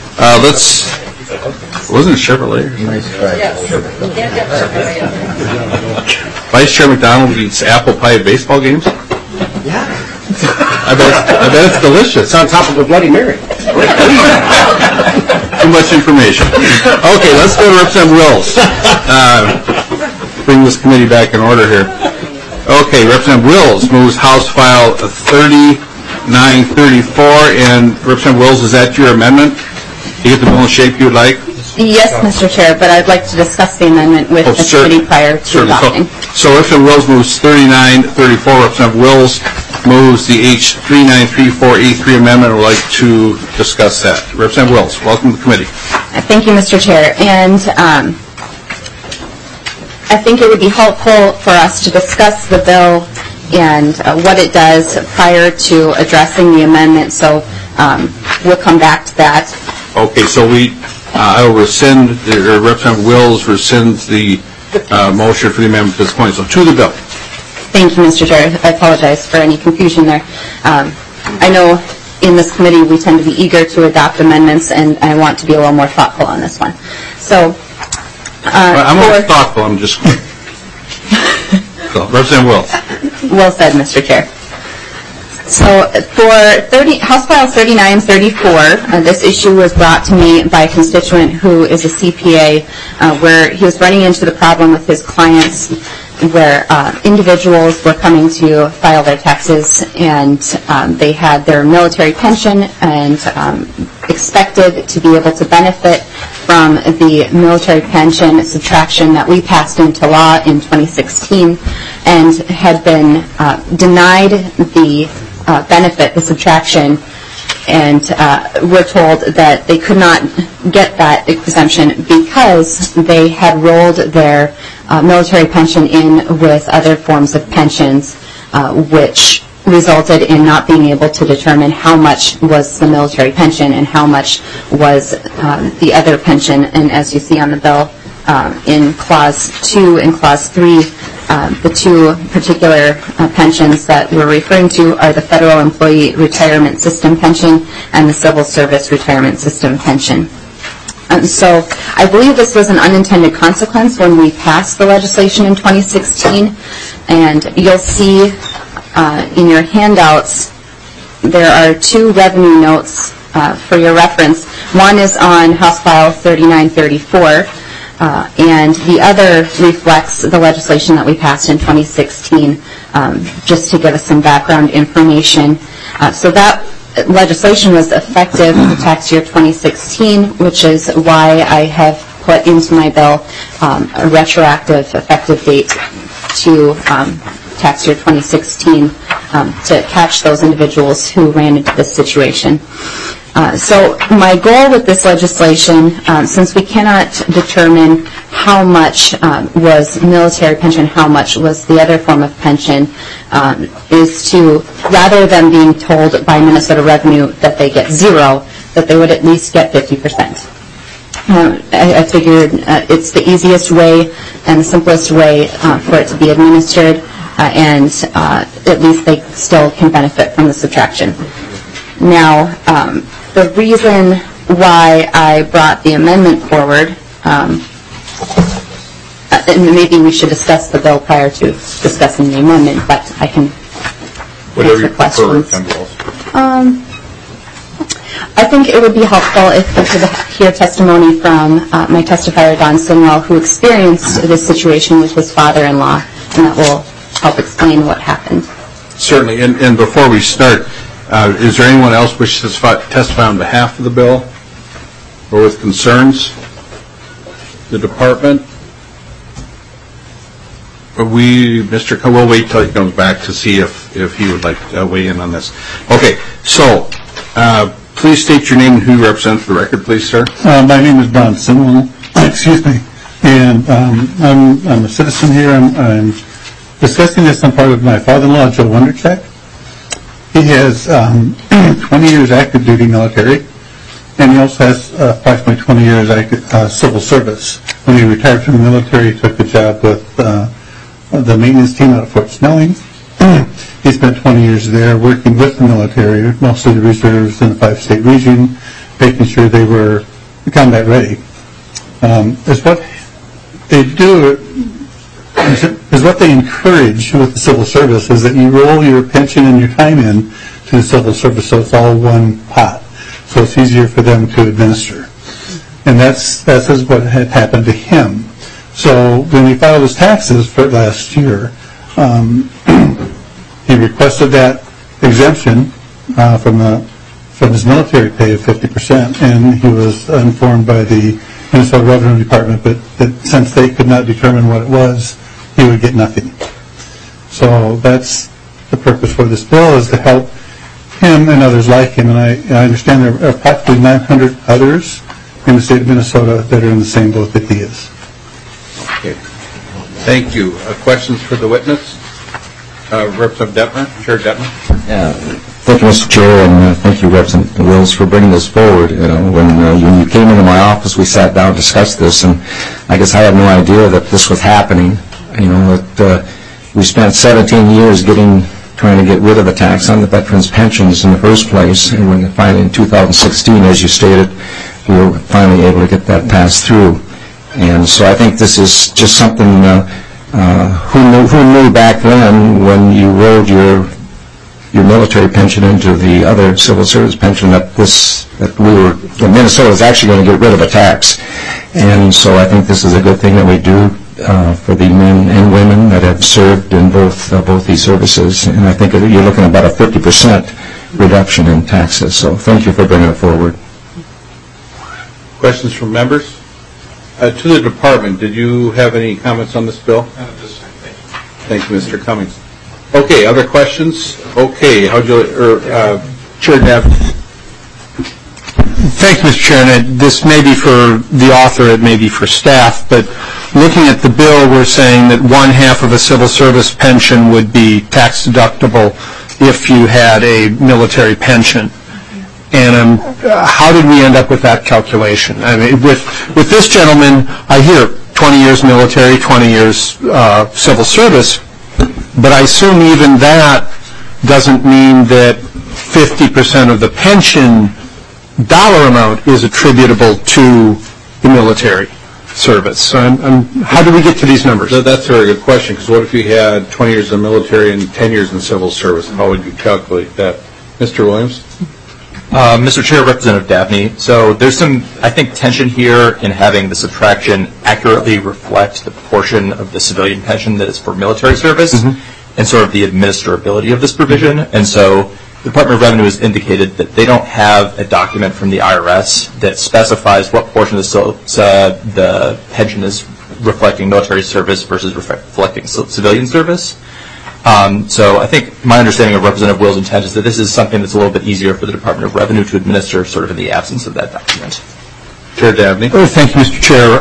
Wasn't it Chevrolet? Vice Chair McDonald eats apple pie at baseball games? Yeah. I bet it's delicious. It's on top of a Bloody Mary. Too much information. Okay, let's go to Representative Wills. Bring this committee back in order here. Okay, Representative Wills moves House File 3934, and Representative Wills, is that your amendment? You get the bill in shape you would like? Yes, Mr. Chair, but I'd like to discuss the amendment with the committee prior to adopting. So Representative Wills moves 3934. Representative Wills moves the H3934E3 amendment. I would like to discuss that. Representative Wills, welcome to the committee. Thank you, Mr. Chair. And I think it would be helpful for us to discuss the bill and what it does prior to addressing the amendment. So we'll come back to that. Okay, so I will rescind, Representative Wills rescinds the motion for the amendment to this point. So to the bill. Thank you, Mr. Chair. I apologize for any confusion there. I know in this committee we tend to be eager to adopt amendments, and I want to be a little more thoughtful on this one. So I'm always thoughtful. I'm just... So, Representative Wills. Well said, Mr. Chair. So for House File 3934, this issue was brought to me by a constituent who is a CPA, where he was running into the problem with his clients where individuals were coming to file their taxes and they had their military pension and expected to be able to benefit from the military pension subtraction that we passed into law in 2016 and had been denied the benefit, the subtraction, and were told that they could not get that exemption because they had rolled their military pension in with other forms of pensions, which resulted in not being able to determine how much was the military pension and how much was the other pension. And as you see on the bill, in Clause 2 and Clause 3, the two particular pensions that we're referring to are the Federal Employee Retirement System pension and the Civil Service Retirement System pension. So I believe this was an unintended consequence when we passed the legislation in 2016, and you'll see in your handouts there are two revenue notes for your reference. One is on House File 3934, and the other reflects the legislation that we passed in 2016, just to give us some background information. So that legislation was effective for tax year 2016, which is why I have put into my bill a retroactive effective date to tax year 2016 to catch those individuals who ran into this situation. So my goal with this legislation, since we cannot determine how much was military pension, how much was the other form of pension, is to, rather than being told by Minnesota Revenue that they get zero, that they would at least get 50%. I figured it's the easiest way and the simplest way for it to be administered, and at least they still can benefit from the subtraction. Now, the reason why I brought the amendment forward, and maybe we should discuss the bill prior to discussing the amendment, but I can answer questions. I think it would be helpful if we could hear testimony from my testifier, Don Sinwell, who experienced this situation with his father-in-law, and that will help explain what happened. Certainly. And before we start, is there anyone else wish to testify on behalf of the bill or with concerns? The department? We'll wait till he comes back to see if he would like to weigh in on this. Okay, so please state your name and who you represent for the record, please, sir. My name is Don Sinwell. Excuse me. And I'm a citizen here. I'm discussing this on part of my father-in-law, Joe Wondercheck. He has 20 years active duty military, and he also has approximately 20 years active civil service. When he retired from the military, he took a job with the maintenance team out of Fort Snelling. He spent 20 years there working with the military, mostly the reserves in the 5-state region, making sure they were combat ready. Is what they do, is what they encourage with the civil service is that you roll your pension and your time in to the civil service, so it's all one pot. So it's easier for them to administer. And that's what had happened to him. So when he filed his taxes for last year, he requested that exemption from his military pay of 50%, and he was informed by the Minnesota Revenue Department that since they could not determine what it was, he would get nothing. So that's the purpose for this bill, is to help him and others like him. And I understand there are practically 900 others in the state of Minnesota that are in the same boat that he is. Okay. Thank you. Questions for the witness? Representative Detmer, Chair Detmer. Yeah. Thank you, Mr. Chair, and thank you, Representative Wills, for bringing this forward. When you came into my office, we sat down and discussed this, and I guess I had no idea that this was happening. That we spent 17 years trying to get rid of the tax on the veterans' pensions in the first place, and when finally in 2016, as you stated, we were finally able to get that passed through. And so I think this is just something, who knew back then when you rolled your military pension into the other civil service pension that Minnesota is actually going to get rid of a tax. And so I think this is a good thing that we do for the men and women that have served in both these services. And I think you're looking at about a 50% reduction in taxes. So thank you for bringing it forward. Questions from members? To the department, did you have any comments on this bill? Thank you, Mr. Cummings. Okay, other questions? Okay, Chair Daveney. Thank you, Mr. Chair. This may be for the author, it may be for staff, but looking at the bill, we're saying that 1/2 of a civil service pension would be tax deductible if you had a military pension. And how did we end up with that calculation? I mean, with this gentleman, I hear 20 years military, 20 years civil service, but I assume even that doesn't mean that 50% of the pension dollar amount is attributable to the military service. So how do we get to these numbers? That's a very good question, because what if you had 20 years in the military and 10 years in civil service? How would you calculate that? Mr. Williams? Mr. Chair, Representative Dabney, so there's some, I think, tension here in having the subtraction accurately reflect the portion of the civilian pension that is for military service and sort of the administrability of this provision. And so the Department of Revenue has indicated that they don't have a document from the IRS that specifies what portion of the pension is reflecting military service versus reflecting civilian service. So I think my understanding of Representative Will's intent is that this is something that's a little bit easier for the Department of Revenue to administer sort of in the absence of that document. Chair Dabney. Thank you, Mr. Chair.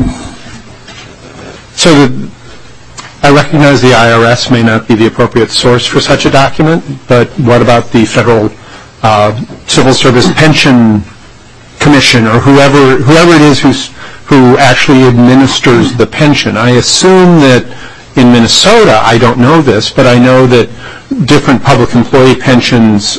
I recognize the IRS may not be the appropriate source for such a document, but what about the Federal Civil Service Pension Commission or whoever it is who actually administers the pension? I assume that in Minnesota, I don't know this, but I know that different public employee pensions,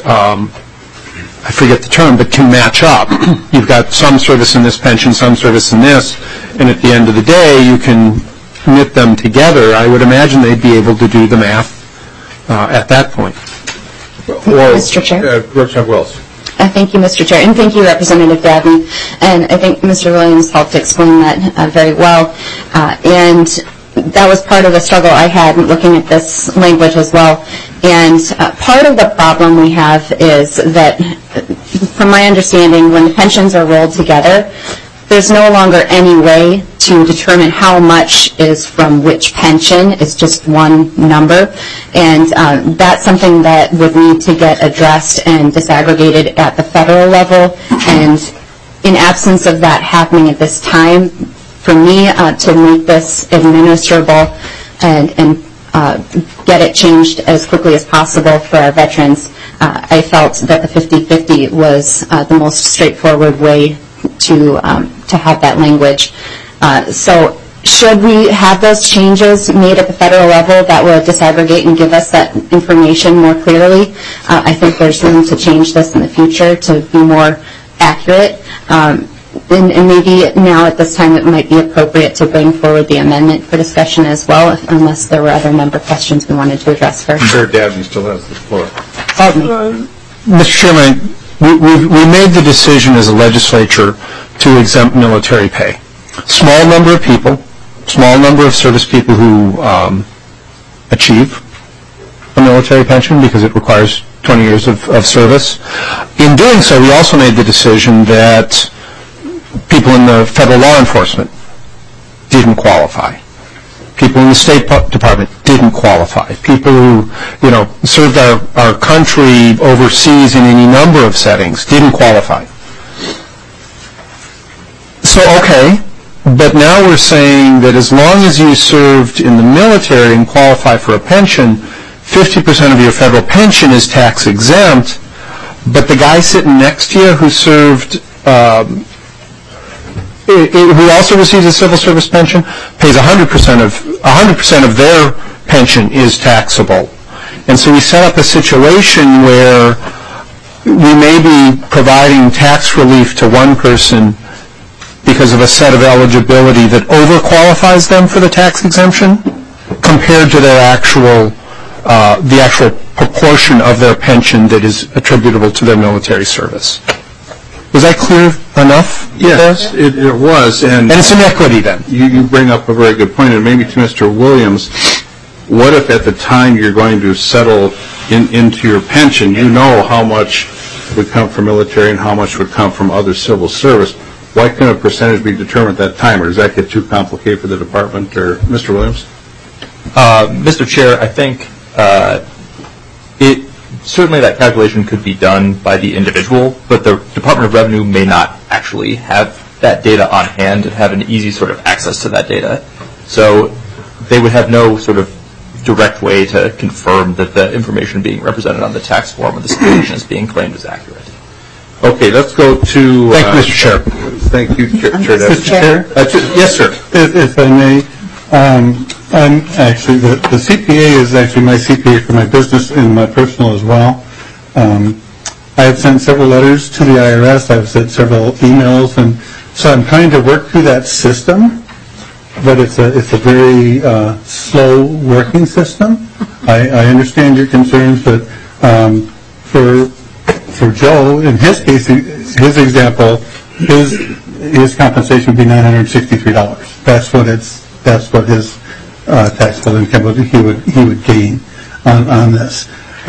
I forget the term, but can match up. You've got some service in this pension, some service in this, and at the end of the day, you can knit them together. I would imagine they'd be able to do the math at that point. Mr. Chair. Representative Wells. Thank you, Mr. Chair, and thank you, Representative Dabney. And I think Mr. Williams helped explain that very well. And that was part of the struggle I had looking at this language as well. And part of the problem we have is that, from my understanding, when the pensions are rolled together, there's no longer any way to determine how much is from which pension. It's just one number. And that's something that would need to get addressed and disaggregated at the federal level. And in absence of that happening at this time, for me to make this administrable and get it changed as quickly as possible for our veterans, I felt that the 50-50 was the most straightforward way to have that language. So should we have those changes made at the federal level that will disaggregate and give us that information more clearly? I think there's room to change this in the future to be more accurate. And maybe now at this time it might be appropriate to bring forward the amendment for discussion as well, unless there were other member questions we wanted to address first. Chair Dabney still has the floor. Mr. Chairman, we made the decision as a legislature to exempt military pay. Small number of people, small number of service people who achieve a military pension because it requires 20 years of service. In doing so, we also made the decision that people in the federal law enforcement didn't qualify. People in the State Department didn't qualify. People who, served our country overseas in any number of settings didn't qualify. So, okay, but now we're saying that as long as you served in the military and qualify for a pension, 50% of your federal pension is tax exempt, but the guy sitting next to you who served who also receives a civil service pension pays 100% of their pension is taxable. And so we set up a situation where we may be providing tax relief to one person because of a set of eligibility that overqualifies them for the tax exemption compared to their the actual proportion of their pension that is attributable to their military service. Was that clear enough? Yes, it was. And it's an equity then. You bring up a very good point, and maybe to Mr. Williams, what if at the time you're going to settle into your pension, you know how much would come from military and how much would come from other civil service? Why can a percentage be determined at that time, or does that get too complicated for the department? Or Mr. Williams? Mr. Chair, I think certainly that calculation could be done by the individual, but the Department of Revenue may not actually have that data on hand and have an easy sort of access to that data. So they would have no sort of direct way to confirm that the information being represented on the tax form of the situation is being claimed as accurate. Okay, let's go to... Thank you, Mr. Chair. Thank you, Chair. Mr. Chair? Yes, sir. If I may, I'm actually, the CPA is actually my CPA for my business and my personal as well. I have sent several letters to the IRS. I've sent several emails, and so I'm trying to work through that system, but it's a very slow working system. I understand your concerns, but for Joe, in his case, his example, his compensation would be $963. That's what his taxable income would he would gain on this.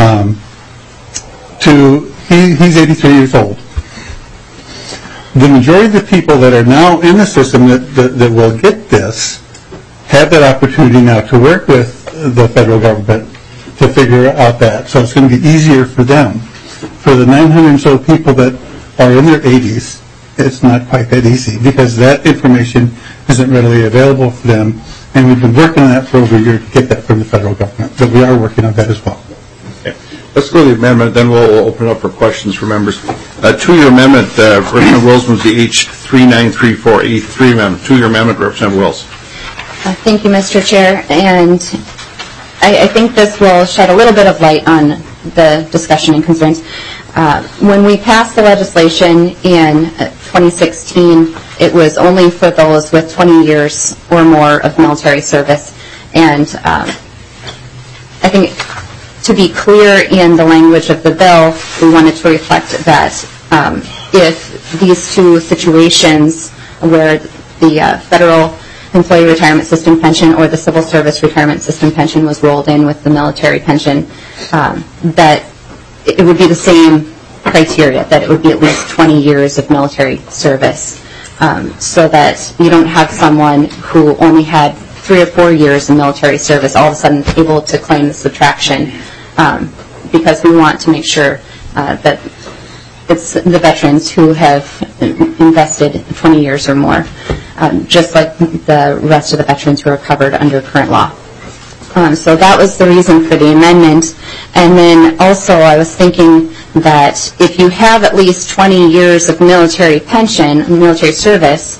He's 83 years old. The majority of the people that are now in the system that will get this have that opportunity now to work with the federal government to figure out that. So it's going to be easier for them. For the 900 or so people that are in their 80s, it's not quite that easy because that information isn't readily available for them, and we've been working on that for over a year to get that from the federal government. But we are working on that as well. Okay. Let's go to the amendment, then we'll open up for questions for members. To-year amendment, Representative Wills moves the H393483 amendment. To-year amendment, Representative Wills. Thank you, Mr. Chair. And I think this will shed a little bit of light on the discussion and concerns. When we passed the legislation in 2016, it was only for those with 20 years or more of military service. And I think to be clear in the language of the bill, we wanted to reflect that if these two situations where the federal employee retirement system pension or the civil service retirement system pension was rolled in with the military pension, that it would be the same criteria, that it would be at least 20 years of military service, so that you don't have someone who only had 3 or 4 years in military service all of a sudden able to claim the subtraction, because we want to make sure that it's the veterans who have invested 20 years or more, just like the rest of the veterans who are covered under current law. So that was the reason for the amendment. And then also I was thinking that if you have at least 20 years of military pension, military service,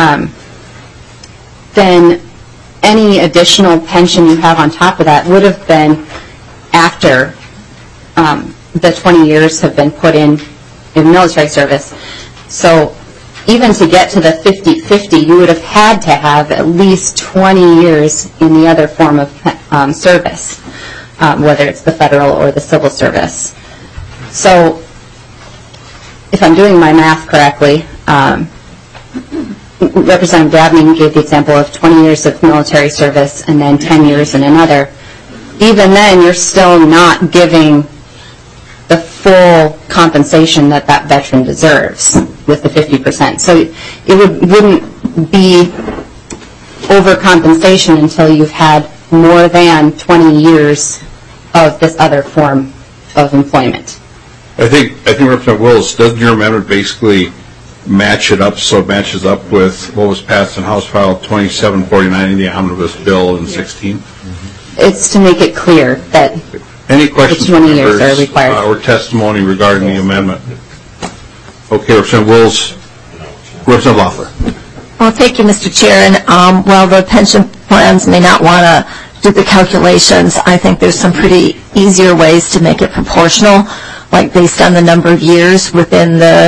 then any additional pension you have on top of that would have been after the 20 years have been put in military service. So even to get to the 50-50, you would have had to have at least 20 years in the other form of service, whether it's the federal or the civil service. So if I'm doing my math correctly, Representative Dabney gave the example of 20 years of military service and then 10 years in another. Even then, you're still not giving the full compensation that that veteran deserves with the 50%. So it wouldn't be overcompensation until you've had more than 20 years of this other form of employment. I think Representative Wills, doesn't your amendment basically match it up so it matches up with what was passed in House File 2749 in the omnibus bill in 16? It's to make it clear that any questions the 20 years are required. Or testimony regarding the amendment? Okay, Representative Wills. Representative Loeffler. Well, thank you, Mr. Chair. And while the pension plans may not want to do the calculations, I think there's some pretty easier ways to make it proportional, like based on the number of years within the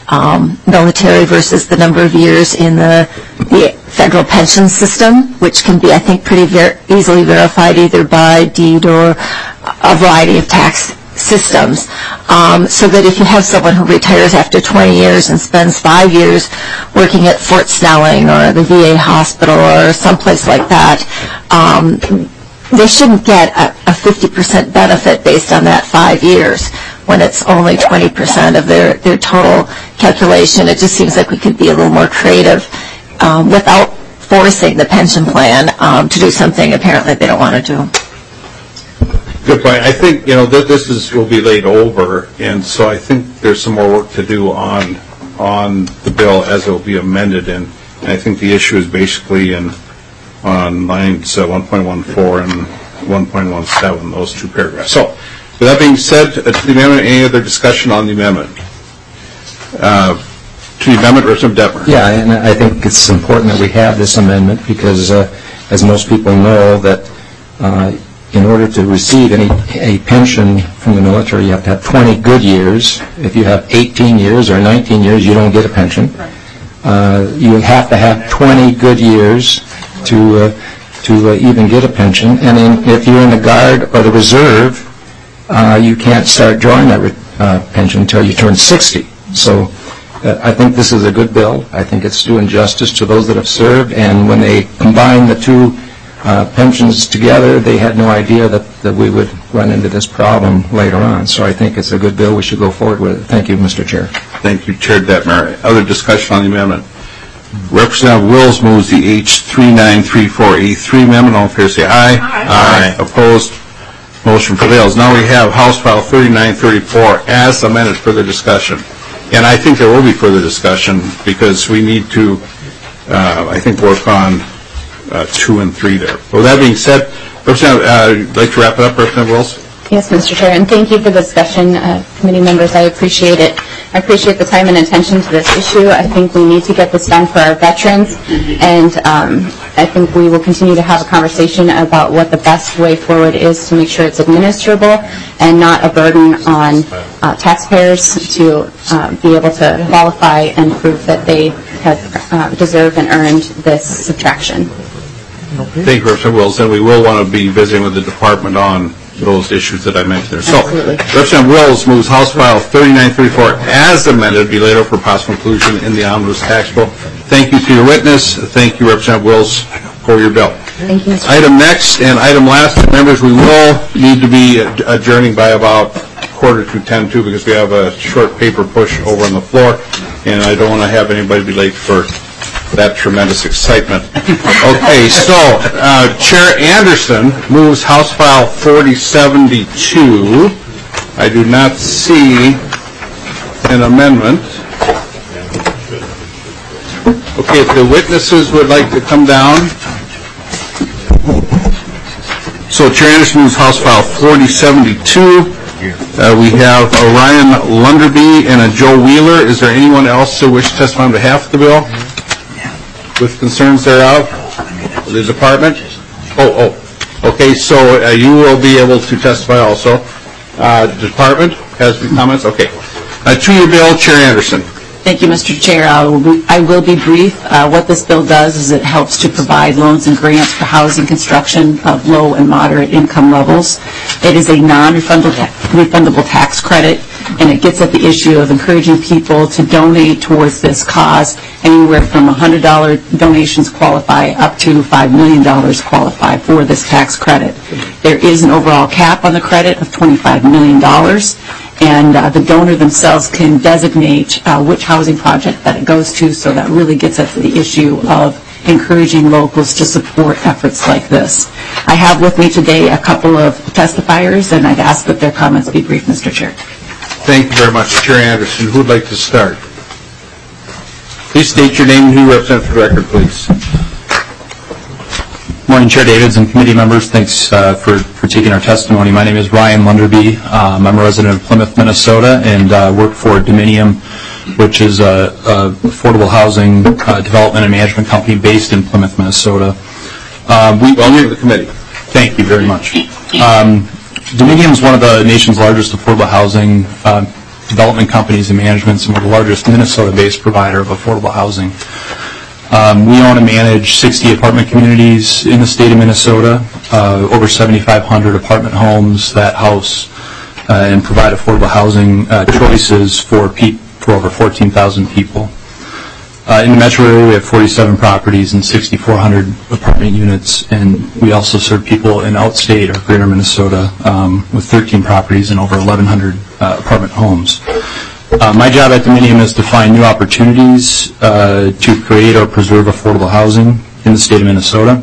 military versus the number of years in the federal pension system, which can be, I think, pretty easily verified either by deed or a variety of tax systems, so that if you have someone who retires after 20 years and spends 5 years working at Fort Snelling or the VA hospital or someplace like that, they shouldn't get a 50% benefit based on that 5 years when it's only 20% of their total calculation. It just seems like we could be a little more creative without forcing the pension plan to do something apparently they don't want to do. Good point. I think, this will be laid over, and so I think there's some more work to do on the bill as it will be amended, and I think the issue is basically on lines 1.14 and 1.17, those two paragraphs. So, with that being said, to the amendment, any other discussion on the amendment? To the amendment, Representative Detmer. Yeah, and I think it's important that we have this amendment because, as most people know, that in order to receive a pension from the military, you have to have 20 good years. If you have 18 years or 19 years, you don't get a pension. You have to have 20 good years to even get a pension. And if you're in the Guard or the Reserve, you can't start drawing that pension until you turn 60. So I think this is a good bill. I think it's doing justice to those that have served. And when they combine the two pensions together, they had no idea that we would run into this problem later on. So I think it's a good bill. We should go forward with it. Thank you, Mr. Chair. Thank you, Chair Detmer. Other discussion on the amendment? Representative Wills moves the H3934A3 amendment. All in favor say aye. Aye. Opposed? Motion prevails. Now we have House File 3934 as amended. Further discussion. And I think there will be further discussion because we need to, I think, work on 2 and 3 there. With that being said, Representative, I'd like to wrap it up, Representative Wills. Yes, Mr. Chair, and thank you for the discussion, committee members. I appreciate it. I appreciate the time and attention to this issue. I think we need to get this done for our veterans, and I think we will continue to have a conversation about what the best way forward is to make sure it's administrable and not a burden on taxpayers to be able to qualify and prove that they have deserved and earned this subtraction. Thank you, Representative Wills, and we will want to be visiting with the department on those issues that I mentioned there. So, Representative Wills moves House File 3934 as amended, be laid over for possible inclusion in the omnibus tax bill. Thank you to your witness. Thank you, Representative Wills, for your bill. Thank you, Mr. Item next and item last, members, we will need to be adjourning by about 9:45 too, because we have a short paper push over on the floor, and I don't want to have anybody be late for that tremendous excitement. Okay, so Chair Anderson moves House File 4072. I do not see an amendment. Okay, if the witnesses would like to come down. So Chair Anderson moves House File 4072. We have a Ryan Lunderby and a Joe Wheeler. Is there anyone else who wishes to testify on behalf of the bill? With concerns thereof? The department? Okay, so you will be able to testify also. The department has comments? Okay. To your bill, Chair Anderson. Thank you, Mr. Chair. I will be brief. What this bill does is it helps to provide loans and grants for housing construction of low and moderate income levels. It is a non-refundable tax credit, and it gets at the issue of encouraging people to donate towards this cause. Anywhere from $100 donations qualify up to $5 million qualify for this tax credit. There is an overall cap on the credit of $25 million. And the donor themselves can designate which housing project that it goes to, so that really gets at the issue of encouraging locals to support efforts like this. I have with me today a couple of testifiers, and I'd ask that their comments be brief, Mr. Chair. Thank you very much, Chair Anderson. Who would like to start? Please state your name and who you represent for the record, please. Morning, Chair Davids and committee members. Thanks for taking our testimony. My name is Ryan Lunderby. I'm a resident of Plymouth, Minnesota, and work for Dominium, which is an affordable housing development and management company based in Plymouth, Minnesota. Welcome to the committee. Thank you very much. Dominium is one of the nation's largest affordable housing development companies and managements, and we're the largest Minnesota-based provider of affordable housing. We own and manage 60 apartment communities in the state of Minnesota, over 7,500 apartment homes that house and provide affordable housing choices for over 14,000 people. In the metro area, we have 47 properties and 6,400 apartment units, and we also serve people in outstate or greater Minnesota with 13 properties and over 1,100 apartment homes. My job at Dominium is to find new opportunities to create or preserve affordable housing in the state of Minnesota.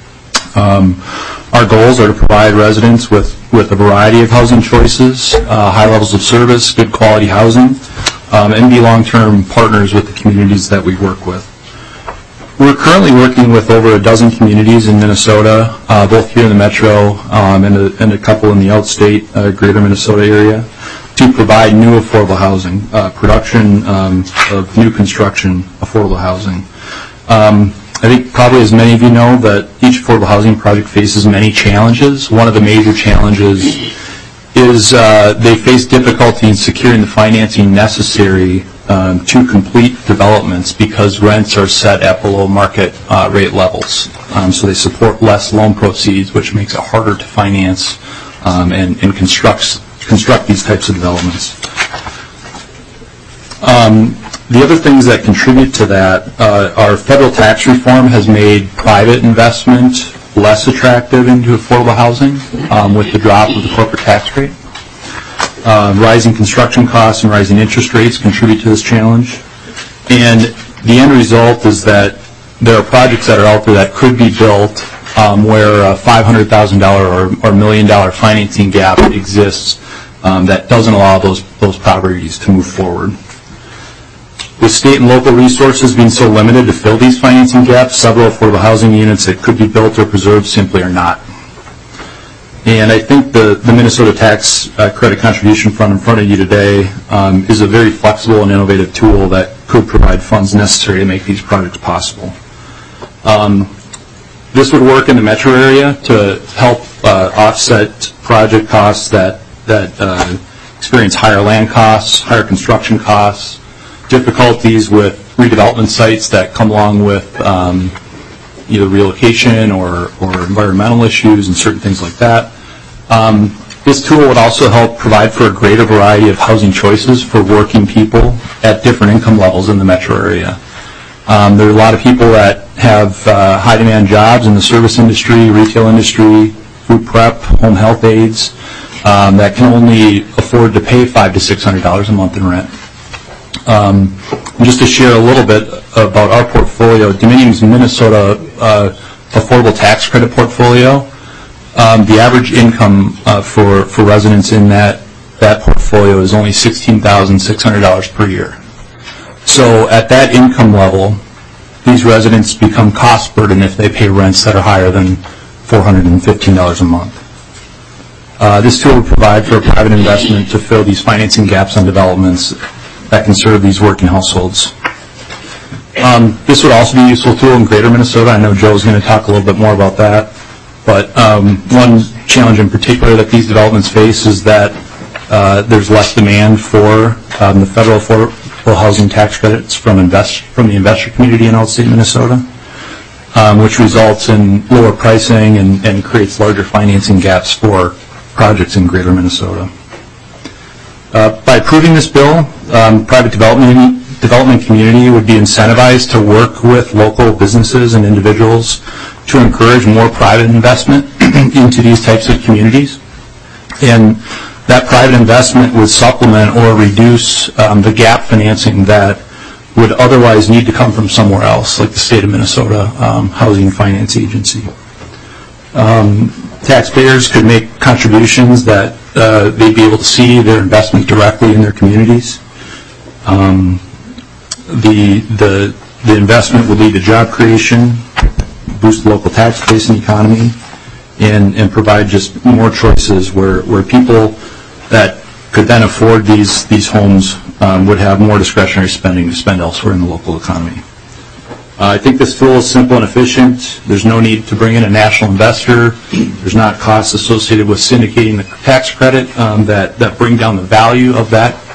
Our goals are to provide residents with a variety of housing choices, high levels of service, good quality housing, and be long-term partners with the communities that we work with. We're currently working with over a dozen communities in Minnesota, both here in the metro and a couple in the outstate greater Minnesota area, to provide new affordable housing, production of new construction affordable housing. I think probably as many of you know that each affordable housing project faces many challenges. One of the major challenges is they face difficulty in securing the financing necessary to complete developments because rents are set at below market rate levels. So they support less loan proceeds, which makes it harder to finance and construct these types of developments. The other things that contribute to that are federal tax reform has made private investment less attractive into affordable housing with the drop of the corporate tax rate. Rising construction costs and rising interest rates contribute to this challenge. And the end result is that there are projects that are out there that could be built where a $500,000 or $1 million financing gap exists that doesn't allow those properties to move forward. With state and local resources being so limited to fill these financing gaps, several affordable housing units that could be built or preserved simply are not. And I think the Minnesota Tax Credit Contribution Fund in front of you today is a very flexible and innovative tool that could provide funds necessary to make these projects possible. This would work in the metro area to help offset project costs that experience higher land costs, higher construction costs, difficulties with redevelopment sites that come along with either relocation or environmental issues and certain things like that. This tool would also help provide for a greater variety of housing choices for working people at different income levels in the metro area. There are a lot of people that have high demand jobs in the service industry, retail industry, food prep, home health aides that can only afford to pay $500 to $600 a month in rent. Just to share a little bit about our portfolio, Dominium's Minnesota Affordable Tax Credit portfolio, the average income for residents in that portfolio is only $16,600 per year. So at that income level, these residents become cost burdened if they pay rents that are higher than $415 a month. This tool would provide for a private investment to fill these financing gaps on developments that can serve these working households. This would also be a useful tool in greater Minnesota. I know Joe's going to talk a little bit more about that. But one challenge in particular that these developments face is that there's less demand for the federal affordable housing tax credits from the investor community in outstate Minnesota, which results in lower pricing and creates larger financing gaps for projects in greater Minnesota. By approving this bill, private development community would be incentivized to work with local businesses and individuals to encourage more private investment into these types of communities. And that private investment would supplement or reduce the gap financing that would otherwise need to come from somewhere else, like the state of Minnesota Housing Finance Agency. Taxpayers could make contributions that they'd be able to see their investment directly in their communities. The investment would lead to job creation, boost the local tax base and economy, and provide just more choices where people that could then afford these homes would have more discretionary spending to spend elsewhere in the local economy. I think this tool is simple and efficient. There's no need to bring in a national investor. There's not costs associated with syndicating the tax credit that bring down the value of that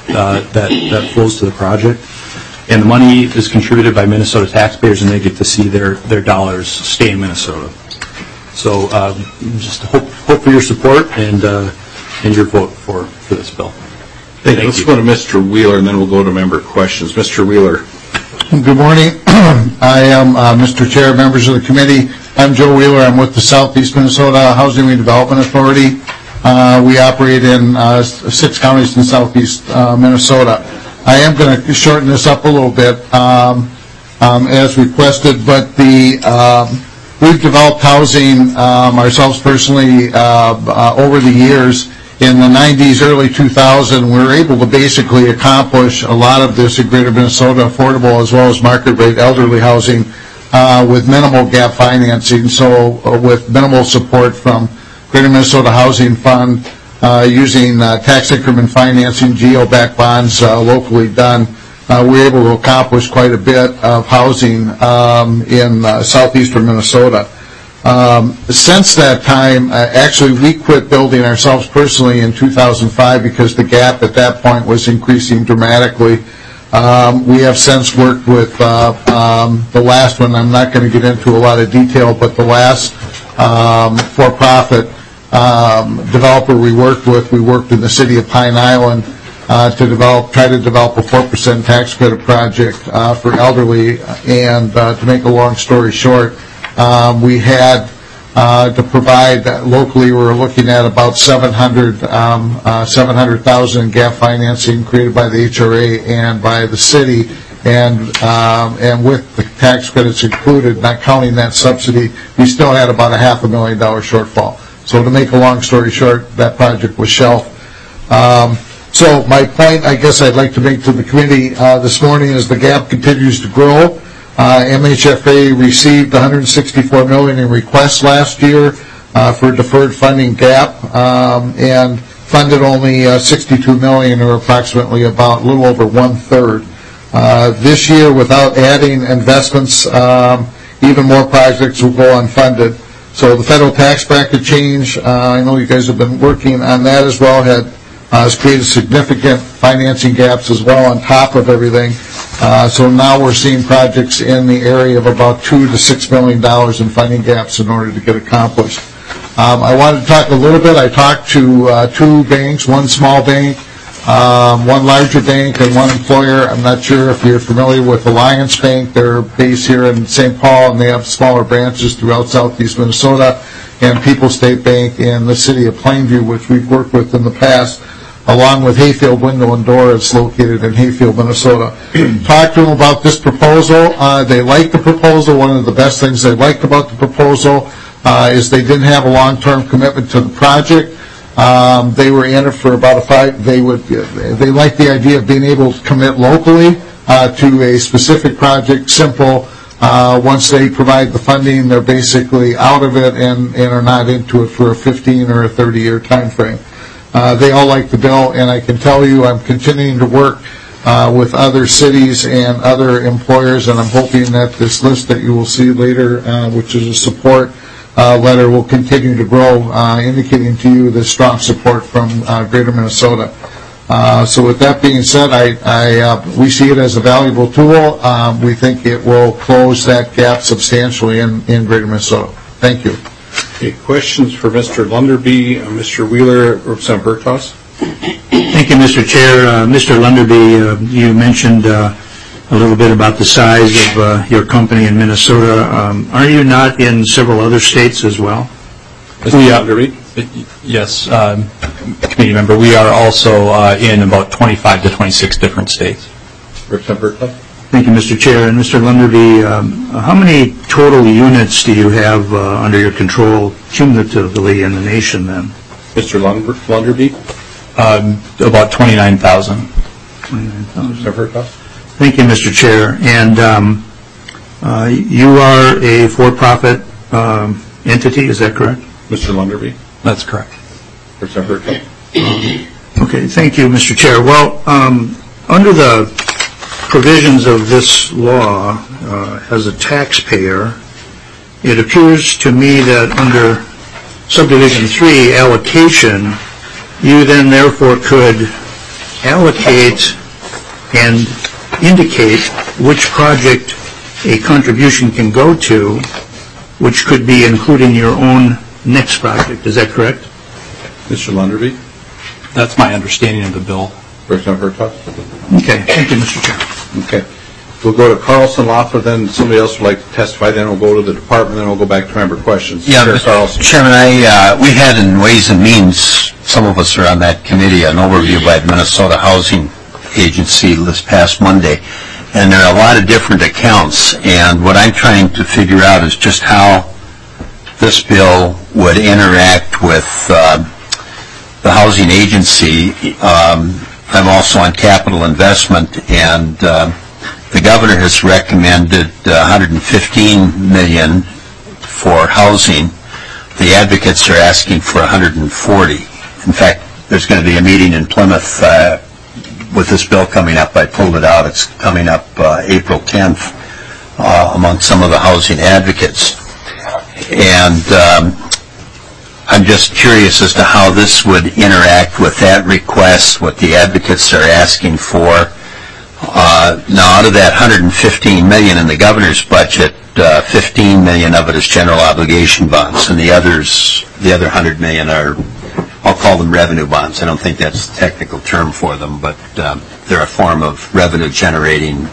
that flows to the project. And the money is contributed by Minnesota taxpayers, and they get to see their dollars stay in Minnesota. So just hope for your support and your vote for this bill. Thank you. Let's go to Mr. Wheeler, and then we'll go to member questions. Mr. Wheeler. Good morning. I am Mr. Chair, members of the committee. I'm Joe Wheeler. I'm with the Southeast Minnesota Housing Redevelopment Authority. We operate in 6 counties in southeast Minnesota. I am going to shorten this up a little bit as requested, but we've developed housing ourselves personally over the years. In the 90s, early 2000, we were able to basically accomplish a lot of this in Greater Minnesota, affordable as well as market rate elderly housing with minimal gap financing, so with minimal support from Greater Minnesota Housing Fund, using tax increment financing, GEO-backed bonds locally done. We were able to accomplish quite a bit of housing in southeastern Minnesota. Since that time, actually we quit building ourselves personally in 2005 because the gap at that point was increasing dramatically. We have since worked with the last one. I'm not going to get into a lot of detail, but the last for-profit developer we worked in the city of Pine Island to try to develop a 4% tax credit project for elderly. And to make a long story short, we had to provide locally. We were looking at about 700,000 in gap financing created by the HRA and by the city, and with the tax credits included, not counting that subsidy, we still had about a $500,000 shortfall. So to make a long story short, that project was shelved. So my point, I guess, I'd like to make to the committee this morning is the gap continues to grow. MHFA received $164 million in requests last year for deferred funding gap, and funded only $62 million, or approximately about a little over 1/3. This year, without adding investments, even more projects will go unfunded. So the federal tax bracket change, I know you guys have been working on that as well, has created significant financing gaps as well on top of everything. So now we're seeing projects in the area of about $2 to $6 million in funding gaps in order to get accomplished. I wanted to talk a little bit. I talked to 2 banks, one small bank, one larger bank, and one employer. I'm not sure if you're familiar with Alliance Bank. They're based here in St. Paul, and they have smaller branches throughout southeast Minnesota, and People's State Bank in the city of Plainview, which we've worked with in the past, along with Hayfield Window and Door. It's located in Hayfield, Minnesota. Talked to them about this proposal. They liked the proposal. One of the best things they liked about the proposal is they didn't have a long-term commitment to the project. They were in it for about they liked the idea of being able to commit locally to a specific project, simple. Once they provide the funding, they're basically out of it and are not into it for a 15 or a 30-year time frame. They all like the bill, and I can tell you I'm continuing to work with other cities and other employers, and I'm hoping that this list that you will see later, which is a support letter, will continue to grow, indicating to you the strong support from Greater Minnesota. So with that being said, we see it as a valuable tool. We think it will close that gap substantially in Greater Minnesota. Thank you. Okay, questions for Mr. Lunderby, Mr. Wheeler, Representative Hertaus? Thank you, Mr. Chair. Mr. Lunderby, you mentioned a little bit about the size of your company in Minnesota. Are you not in several other states as well? Mr. Lunderby? Yes, committee member. We are also in about 25 to 26 different states. Representative Hertaus? Thank you, Mr. Chair. And Mr. Lunderby, how many total units do you have under your control cumulatively in the nation then? Mr. Lunderby? About 29,000. 29,000. Representative Hertaus? Thank you, Mr. Chair. And you are a for-profit entity, is that correct? Mr. Lunderby? That's correct. Representative Hertaus? Okay, thank you, Mr. Chair. Well, under the provisions of this law, as a taxpayer, it appears to me that under Subdivision 3, allocation, you then therefore could allocate and indicate which project a contribution can go to, which could be including your own next project. Is that correct? Mr. Lunderby? That's my understanding of the bill. Representative Hertaus? Okay. Thank you, Mr. Chairman. Okay. We'll go to Carlson, Loeffler, then somebody else would like to testify, then we'll go to the department, then we'll go back to member questions. Yeah, Chair Mr. Carlson. Chairman, we had in Ways and Means, some of us are on that committee, an overview by the Minnesota Housing Agency this past Monday. And there are a lot of different accounts, and what I'm trying to figure out is just how this bill would interact with the housing agency. I'm also on capital investment, and the governor has recommended $115 million for housing. The advocates are asking for $140. In fact, there's going to be a meeting in Plymouth with this bill coming up. I pulled it out. It's coming up April 10th among some of the housing advocates. And I'm just curious as to how this would interact with that request, what the advocates are asking for. Now, out of that $115 million in the governor's budget, $15 million of it is general obligation bonds, and the other $100 million are, I'll call them revenue bonds. I don't think that's the technical term for them, but they're a form of revenue-generating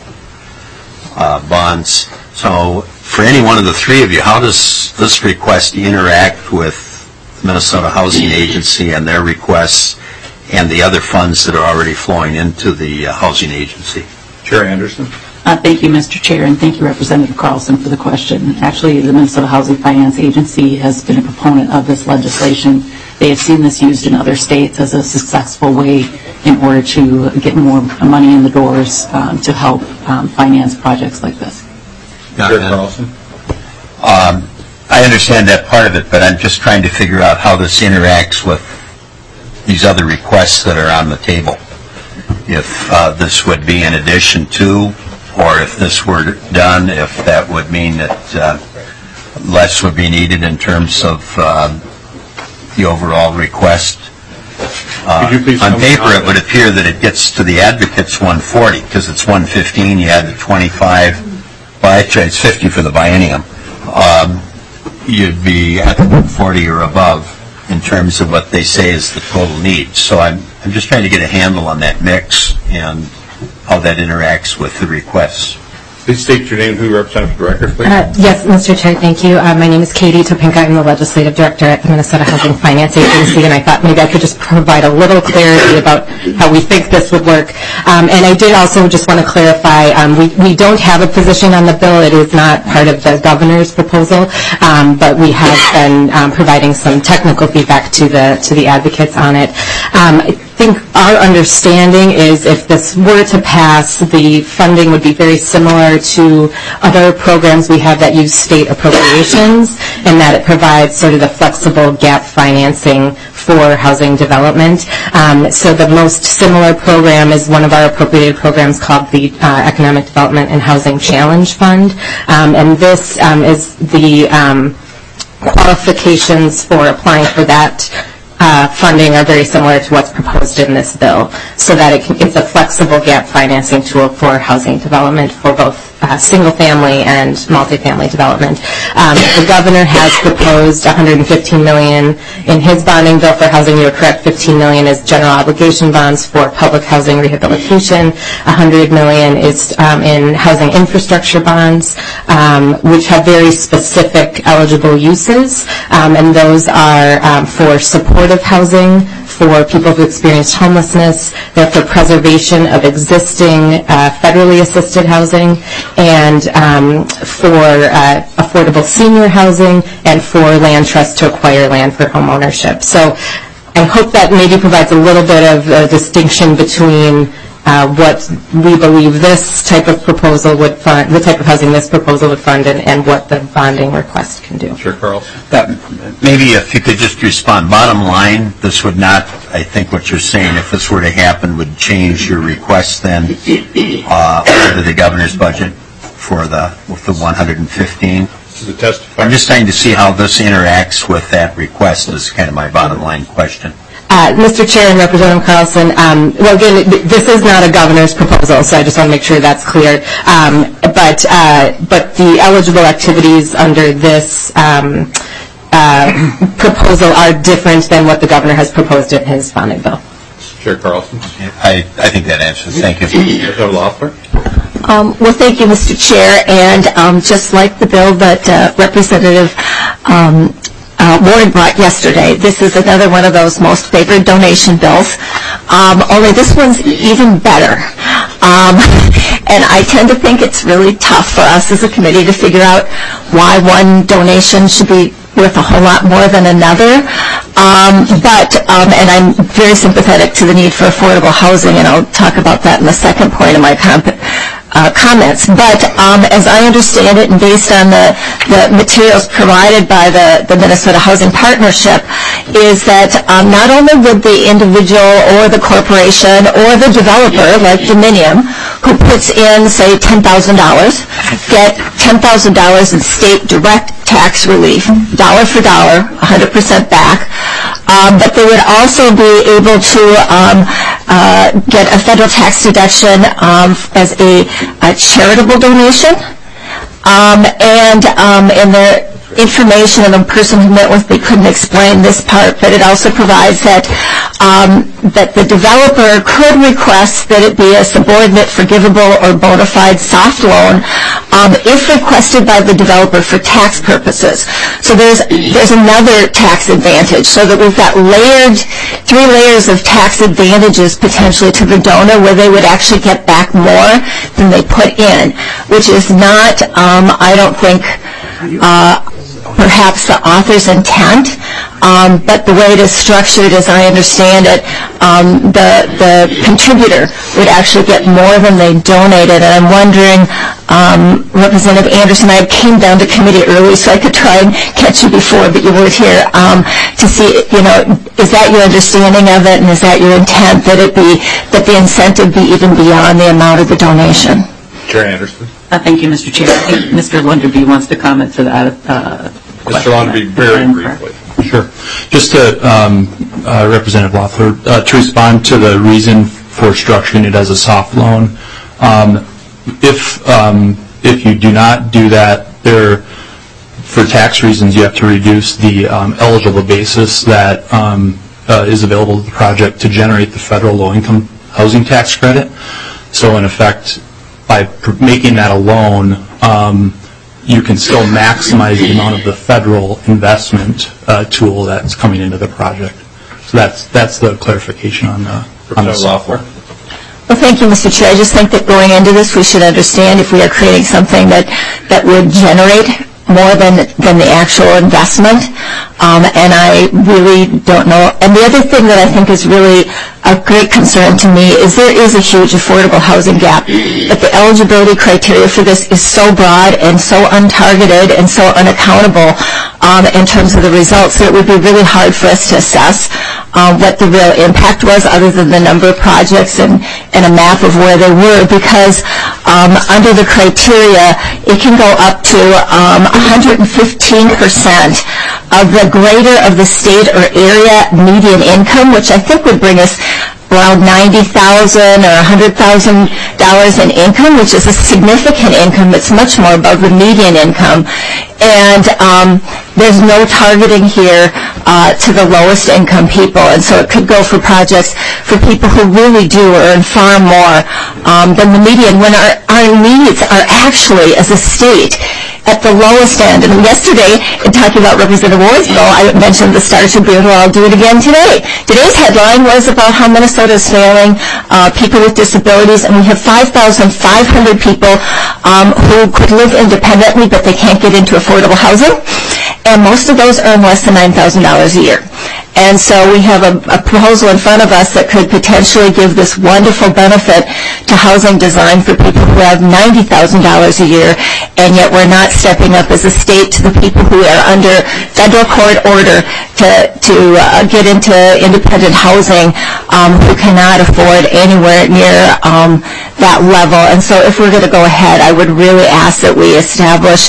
bonds. So for any one of the three of you, how does this request interact with the Minnesota Housing Agency and their requests and the other funds that are already flowing into the housing agency? Chair Anderson. Thank you, Mr. Chair, and thank you, Representative Carlson, for the question. Actually, the Minnesota Housing Finance Agency has been a proponent of this legislation. They have seen this used in other states as a successful way in order to get more money in the doors to help finance projects like this. Chair Carlson. I understand that part of it, but I'm just trying to figure out how this interacts with these other requests that are on the table. If this would be in addition to, or if this were done, if that would mean that less would be needed in terms of the overall request. On paper, it would appear that it gets to the advocates 140 because it's 115. You add the 25. Well, actually, it's 50 for the biennium. You'd be at 140 or above in terms of what they say is the total need. So I'm just trying to get a handle on that mix and how that interacts with the requests. Please state your name and who you represent for the record, please. Yes, Mr. Chair, thank you. My name is Katie Topinka. I'm the Legislative Director at the Minnesota Housing Finance Agency, and I thought maybe I could just provide a little clarity about how we think this would work. And I did also just want to clarify, we don't have a position on the bill. It is not part of the governor's proposal, but we have been providing some technical feedback to the advocates on it. I think our understanding is if this were to pass, the funding would be very similar to other programs we have that use state appropriations, and that it provides sort of the flexible gap financing for housing development. So the most similar program is one of our appropriated programs called the Economic Development and Housing Challenge Fund, and this is the qualifications for applying for that funding are very similar to what's proposed in this bill, so that it's a flexible gap financing tool for housing development for both single-family and multifamily development. The governor has proposed $115 million in his bonding bill for housing. You're correct, $15 million is general obligation bonds for public housing rehabilitation. $100 million is in housing infrastructure bonds, which have very specific eligible uses, and those are for supportive housing, for people who've experienced homelessness, they're for preservation of existing federally assisted housing, and for affordable senior housing, and for land trust to acquire land for home ownership. So I hope that maybe provides a little bit of a distinction between what we believe this type of proposal would fund, the type of housing this proposal would fund, and what the bonding request can do. Sure, Carl. Maybe if you could just respond. Bottom line, this would not, I think what you're saying, if this were to happen, would change your request then under the governor's budget for the 115. I'm just trying to see how this interacts with that request is kind of my bottom line question. Mr. Chair and Representative Carlson, well, again, this is not a governor's proposal, so I just want to make sure that's clear. But the eligible activities under this proposal are different than what the governor has proposed in his funding bill. Chair Carlson. I think that answers. Thank you. Representative Loeffler. Well, thank you, Mr. Chair. And just like the bill that Representative Warren brought yesterday, this is another one of those most favored donation bills. Only this one's even better. And I tend to think it's really tough for us as a committee to figure out why one donation should be worth a whole lot more than another. And I'm very sympathetic to the need for affordable housing, and I'll talk about that in the second point of my comments. But as I understand it, and based on the materials provided by the Minnesota Housing Partnership, is that not only would the individual or the corporation or the developer, like Dominium, who puts in, say, $10,000, get $10,000 in state direct tax relief, dollar for dollar, 100% back, but they would also be able to get a federal tax deduction as a charitable donation. And in the information, and the person who met with me couldn't explain this part, but it also provides that that the developer could request that it be a subordinate, forgivable, or bona fide soft loan if requested by the developer for tax purposes. So there's another tax advantage, so that we've got three layers of tax advantages potentially to the donor, where they would actually get back more than they put in, which is not, I don't think, perhaps the author's intent, but the way it is structured, as I understand it, the contributor would actually get more than they donated. And I'm wondering, Representative Anderson, I came down to committee early so I could try and catch you before, but you weren't here, to see, is that your understanding of it, and is that your intent, that the incentive be even beyond the amount of the donation? Chair Anderson. Thank you, Mr. Chair. I think Mr. Lunderby wants to comment to that. Mr. Lunderby, very briefly. Sure. Just to, Representative Loeffler, to respond to the reason for structuring it as a soft loan, if you do not do that, for tax reasons, you have to reduce the eligible basis that is available to the project to generate the federal low-income housing tax credit. So in effect, by making that a loan, you can still maximize the amount of the federal investment tool that's coming into the project. So that's the clarification on the software. Well, thank you, Mr. Chair. I just think that going into this, we should understand if we are creating something that would generate more than the actual investment. And I really don't know. And the other thing that I think is really a great concern to me is there is a huge affordable housing gap. But the eligibility criteria for this is so broad and so untargeted and so unaccountable in terms of the results that it would be really hard for us to assess what the real impact was, other than the number of projects and a map of where they were, because under the criteria, it can go up to 115% of the greater of the state or area median income, which I think would bring us around $90,000 or $100,000 in income, which is a significant income. It's much more above the median income. And there's no targeting here to the lowest income people. And so it could go for projects for people who really do earn far more than the median, when our needs are actually, as a state, at the lowest end. And yesterday, in talking about Representative Ward's bill, I mentioned the Star Tribune, I'll do it again today. Today's headline was about how Minnesota is failing people with disabilities, and we have 5,500 people who could live independently, but they can't get into affordable housing. And most of those earn less than $9,000 a year. And so we have a proposal in front of us that could potentially give this wonderful benefit to housing design for people who have $90,000 a year, and yet we're not stepping up as a state to the people who are under federal court order to get into independent housing who cannot afford anywhere near that level. And so if we're going to go ahead, I would really ask that we establish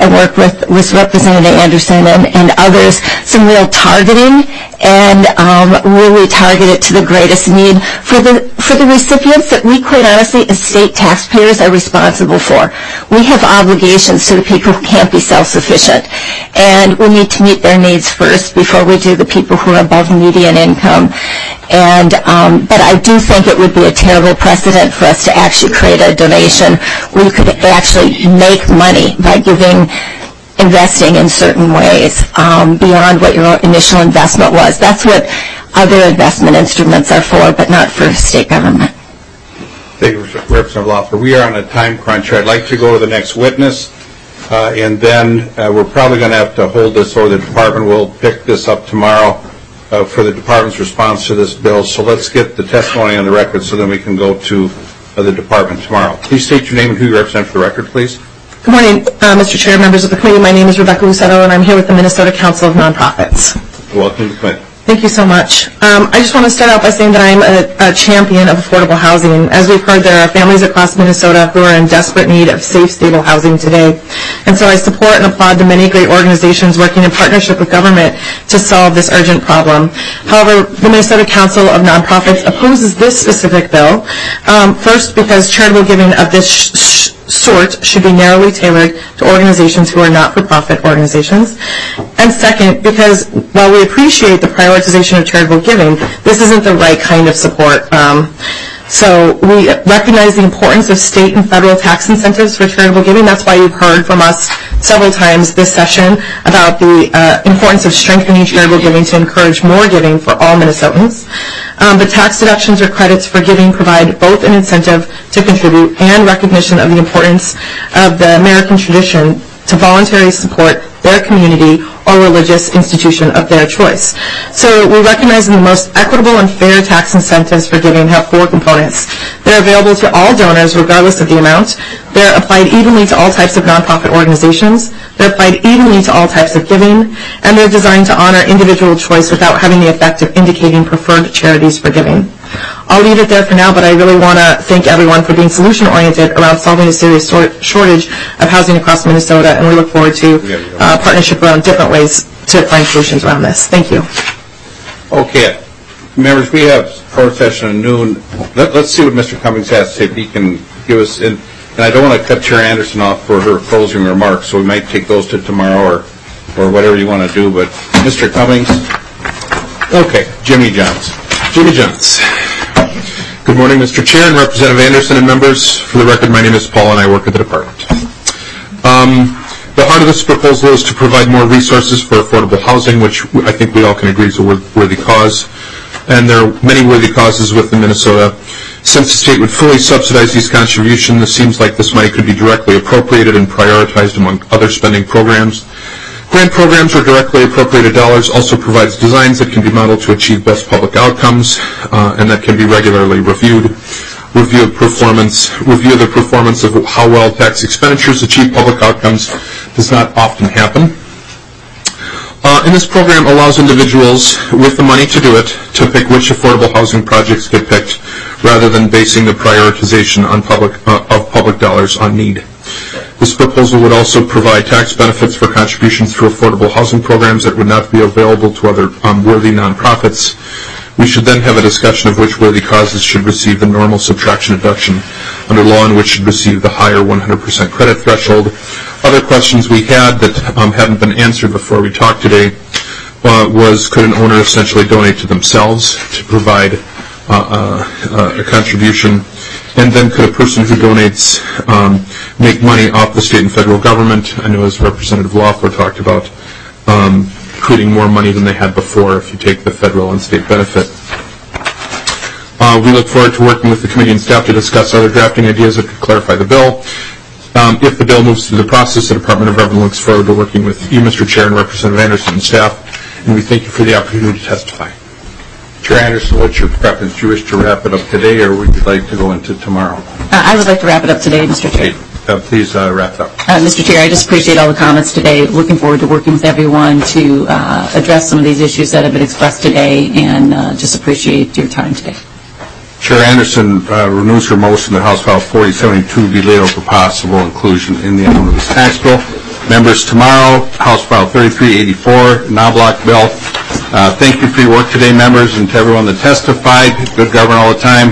and work with Representative Anderson and others, some real targeting and really target it to the greatest need for the recipients that we, quite honestly, as state taxpayers are responsible for. We have obligations to the people who can't be self-sufficient, and we need to meet their needs first before we do the people who are above median income. And but I do think it would be a terrible precedent for us to actually create a donation where you could actually make money by investing in certain ways beyond what your initial investment was. That's what other investment instruments are for, but not for state government. Thank you, Representative Loeffler. We are on a time crunch. I'd like to go to the next witness, and then we're probably going to have to hold this, or the department will pick this up tomorrow for the department's response to this bill. So let's get the testimony on the record so then we can go to the department tomorrow. Please state your name and who you represent for the record, please. Good morning, Mr. Chair, members of the committee. My name is Rebecca Lucetto, and I'm here with the Minnesota Council of Nonprofits. Welcome to the committee. Thank you so much. I just want to start out by saying that I'm a champion of affordable housing. As we've heard, there are families across Minnesota who are in desperate need of safe, stable housing today. And so I support and applaud the many great organizations working in partnership with government to solve this urgent problem. However, the Minnesota Council of Nonprofits opposes this specific bill. First, because charitable giving of this sort should be narrowly tailored to organizations who are not-for-profit organizations. And second, because while we appreciate the prioritization of charitable giving, this isn't the right kind of support. So we recognize the importance of state and federal tax incentives for charitable giving. That's why you've heard from us several times this session about the importance of strengthening charitable giving to encourage more giving for all Minnesotans. But tax deductions or credits for giving provide both an incentive to contribute and recognition of the importance of the American tradition to voluntarily support their community or religious institution of their choice. So we recognize that the most equitable and fair tax incentives for giving have four components. They're available to all donors regardless of the amount. They're applied evenly to all types of nonprofit organizations. They're applied evenly to all types of giving. And they're designed to honor individual choice without having the effect of indicating preferred charities for giving. I'll leave it there for now, but I really want to thank everyone for being solution-oriented around solving a serious shortage of housing across Minnesota, and we look forward to partnership around different ways to find solutions around this. Thank you. Okay. Members, we have court session at noon. Let's see what Mr. Cummings has to say if he can give us, and I don't want to cut Chair Anderson off for her closing remarks, so we might take those to tomorrow or whatever you want to do, but Mr. Cummings. Okay, Jimmy Johns. Jimmy Johns. Good morning, Mr. Chair and Representative Anderson and members. For the record, my name is Paul and I work at the department. The heart of this proposal is to provide more resources for affordable housing, which I think we all can agree is a worthy cause. And there are many worthy causes within Minnesota. Since the state would fully subsidize these contributions, it seems like this money could be directly appropriated and prioritized among other spending programs. Grant programs or directly appropriated dollars also provides designs that can be modeled to achieve best public outcomes and that can be regularly reviewed. Review the performance of how well tax expenditures achieve public outcomes does not often happen. And this program allows individuals with the money to do it to pick which affordable housing projects get picked rather than basing the prioritization on public dollars on need. This proposal would also provide tax benefits for contributions through affordable housing programs that would not be available to other worthy nonprofits. We should then have a discussion of which worthy causes should receive the normal subtraction deduction under law and which should receive the higher 100% credit threshold. Other questions we had that haven't been answered before we talked today was, could an owner essentially donate to themselves to provide a contribution? And then could a person who donates make money off the state and federal government? I know as Representative Loeffler talked about creating more money than they had before if you take the federal and state benefit. We look forward to working with the committee and staff to discuss other drafting ideas that could clarify the bill. If the bill moves through the process, the Department of Revenue looks forward to working with you, Mr. Chair, and Representative Anderson and staff, and we thank you for the opportunity to testify. Chair Anderson, what's your preference? Do you wish to wrap it up today, or would you like to go into tomorrow? I would like to wrap it up today, Mr. Chair. Please wrap it up. Mr. Chair, I just appreciate all the comments today. Looking forward to working with everyone to address some of these issues that have been expressed today, and just appreciate your time today. Chair Anderson renews her motion that House File 4072 be laid out for possible inclusion in the omnibus tax bill. Members, tomorrow, House File 3384, Knobloch bill. Thank you for your work today, members, and to everyone that testified. Good government all the time.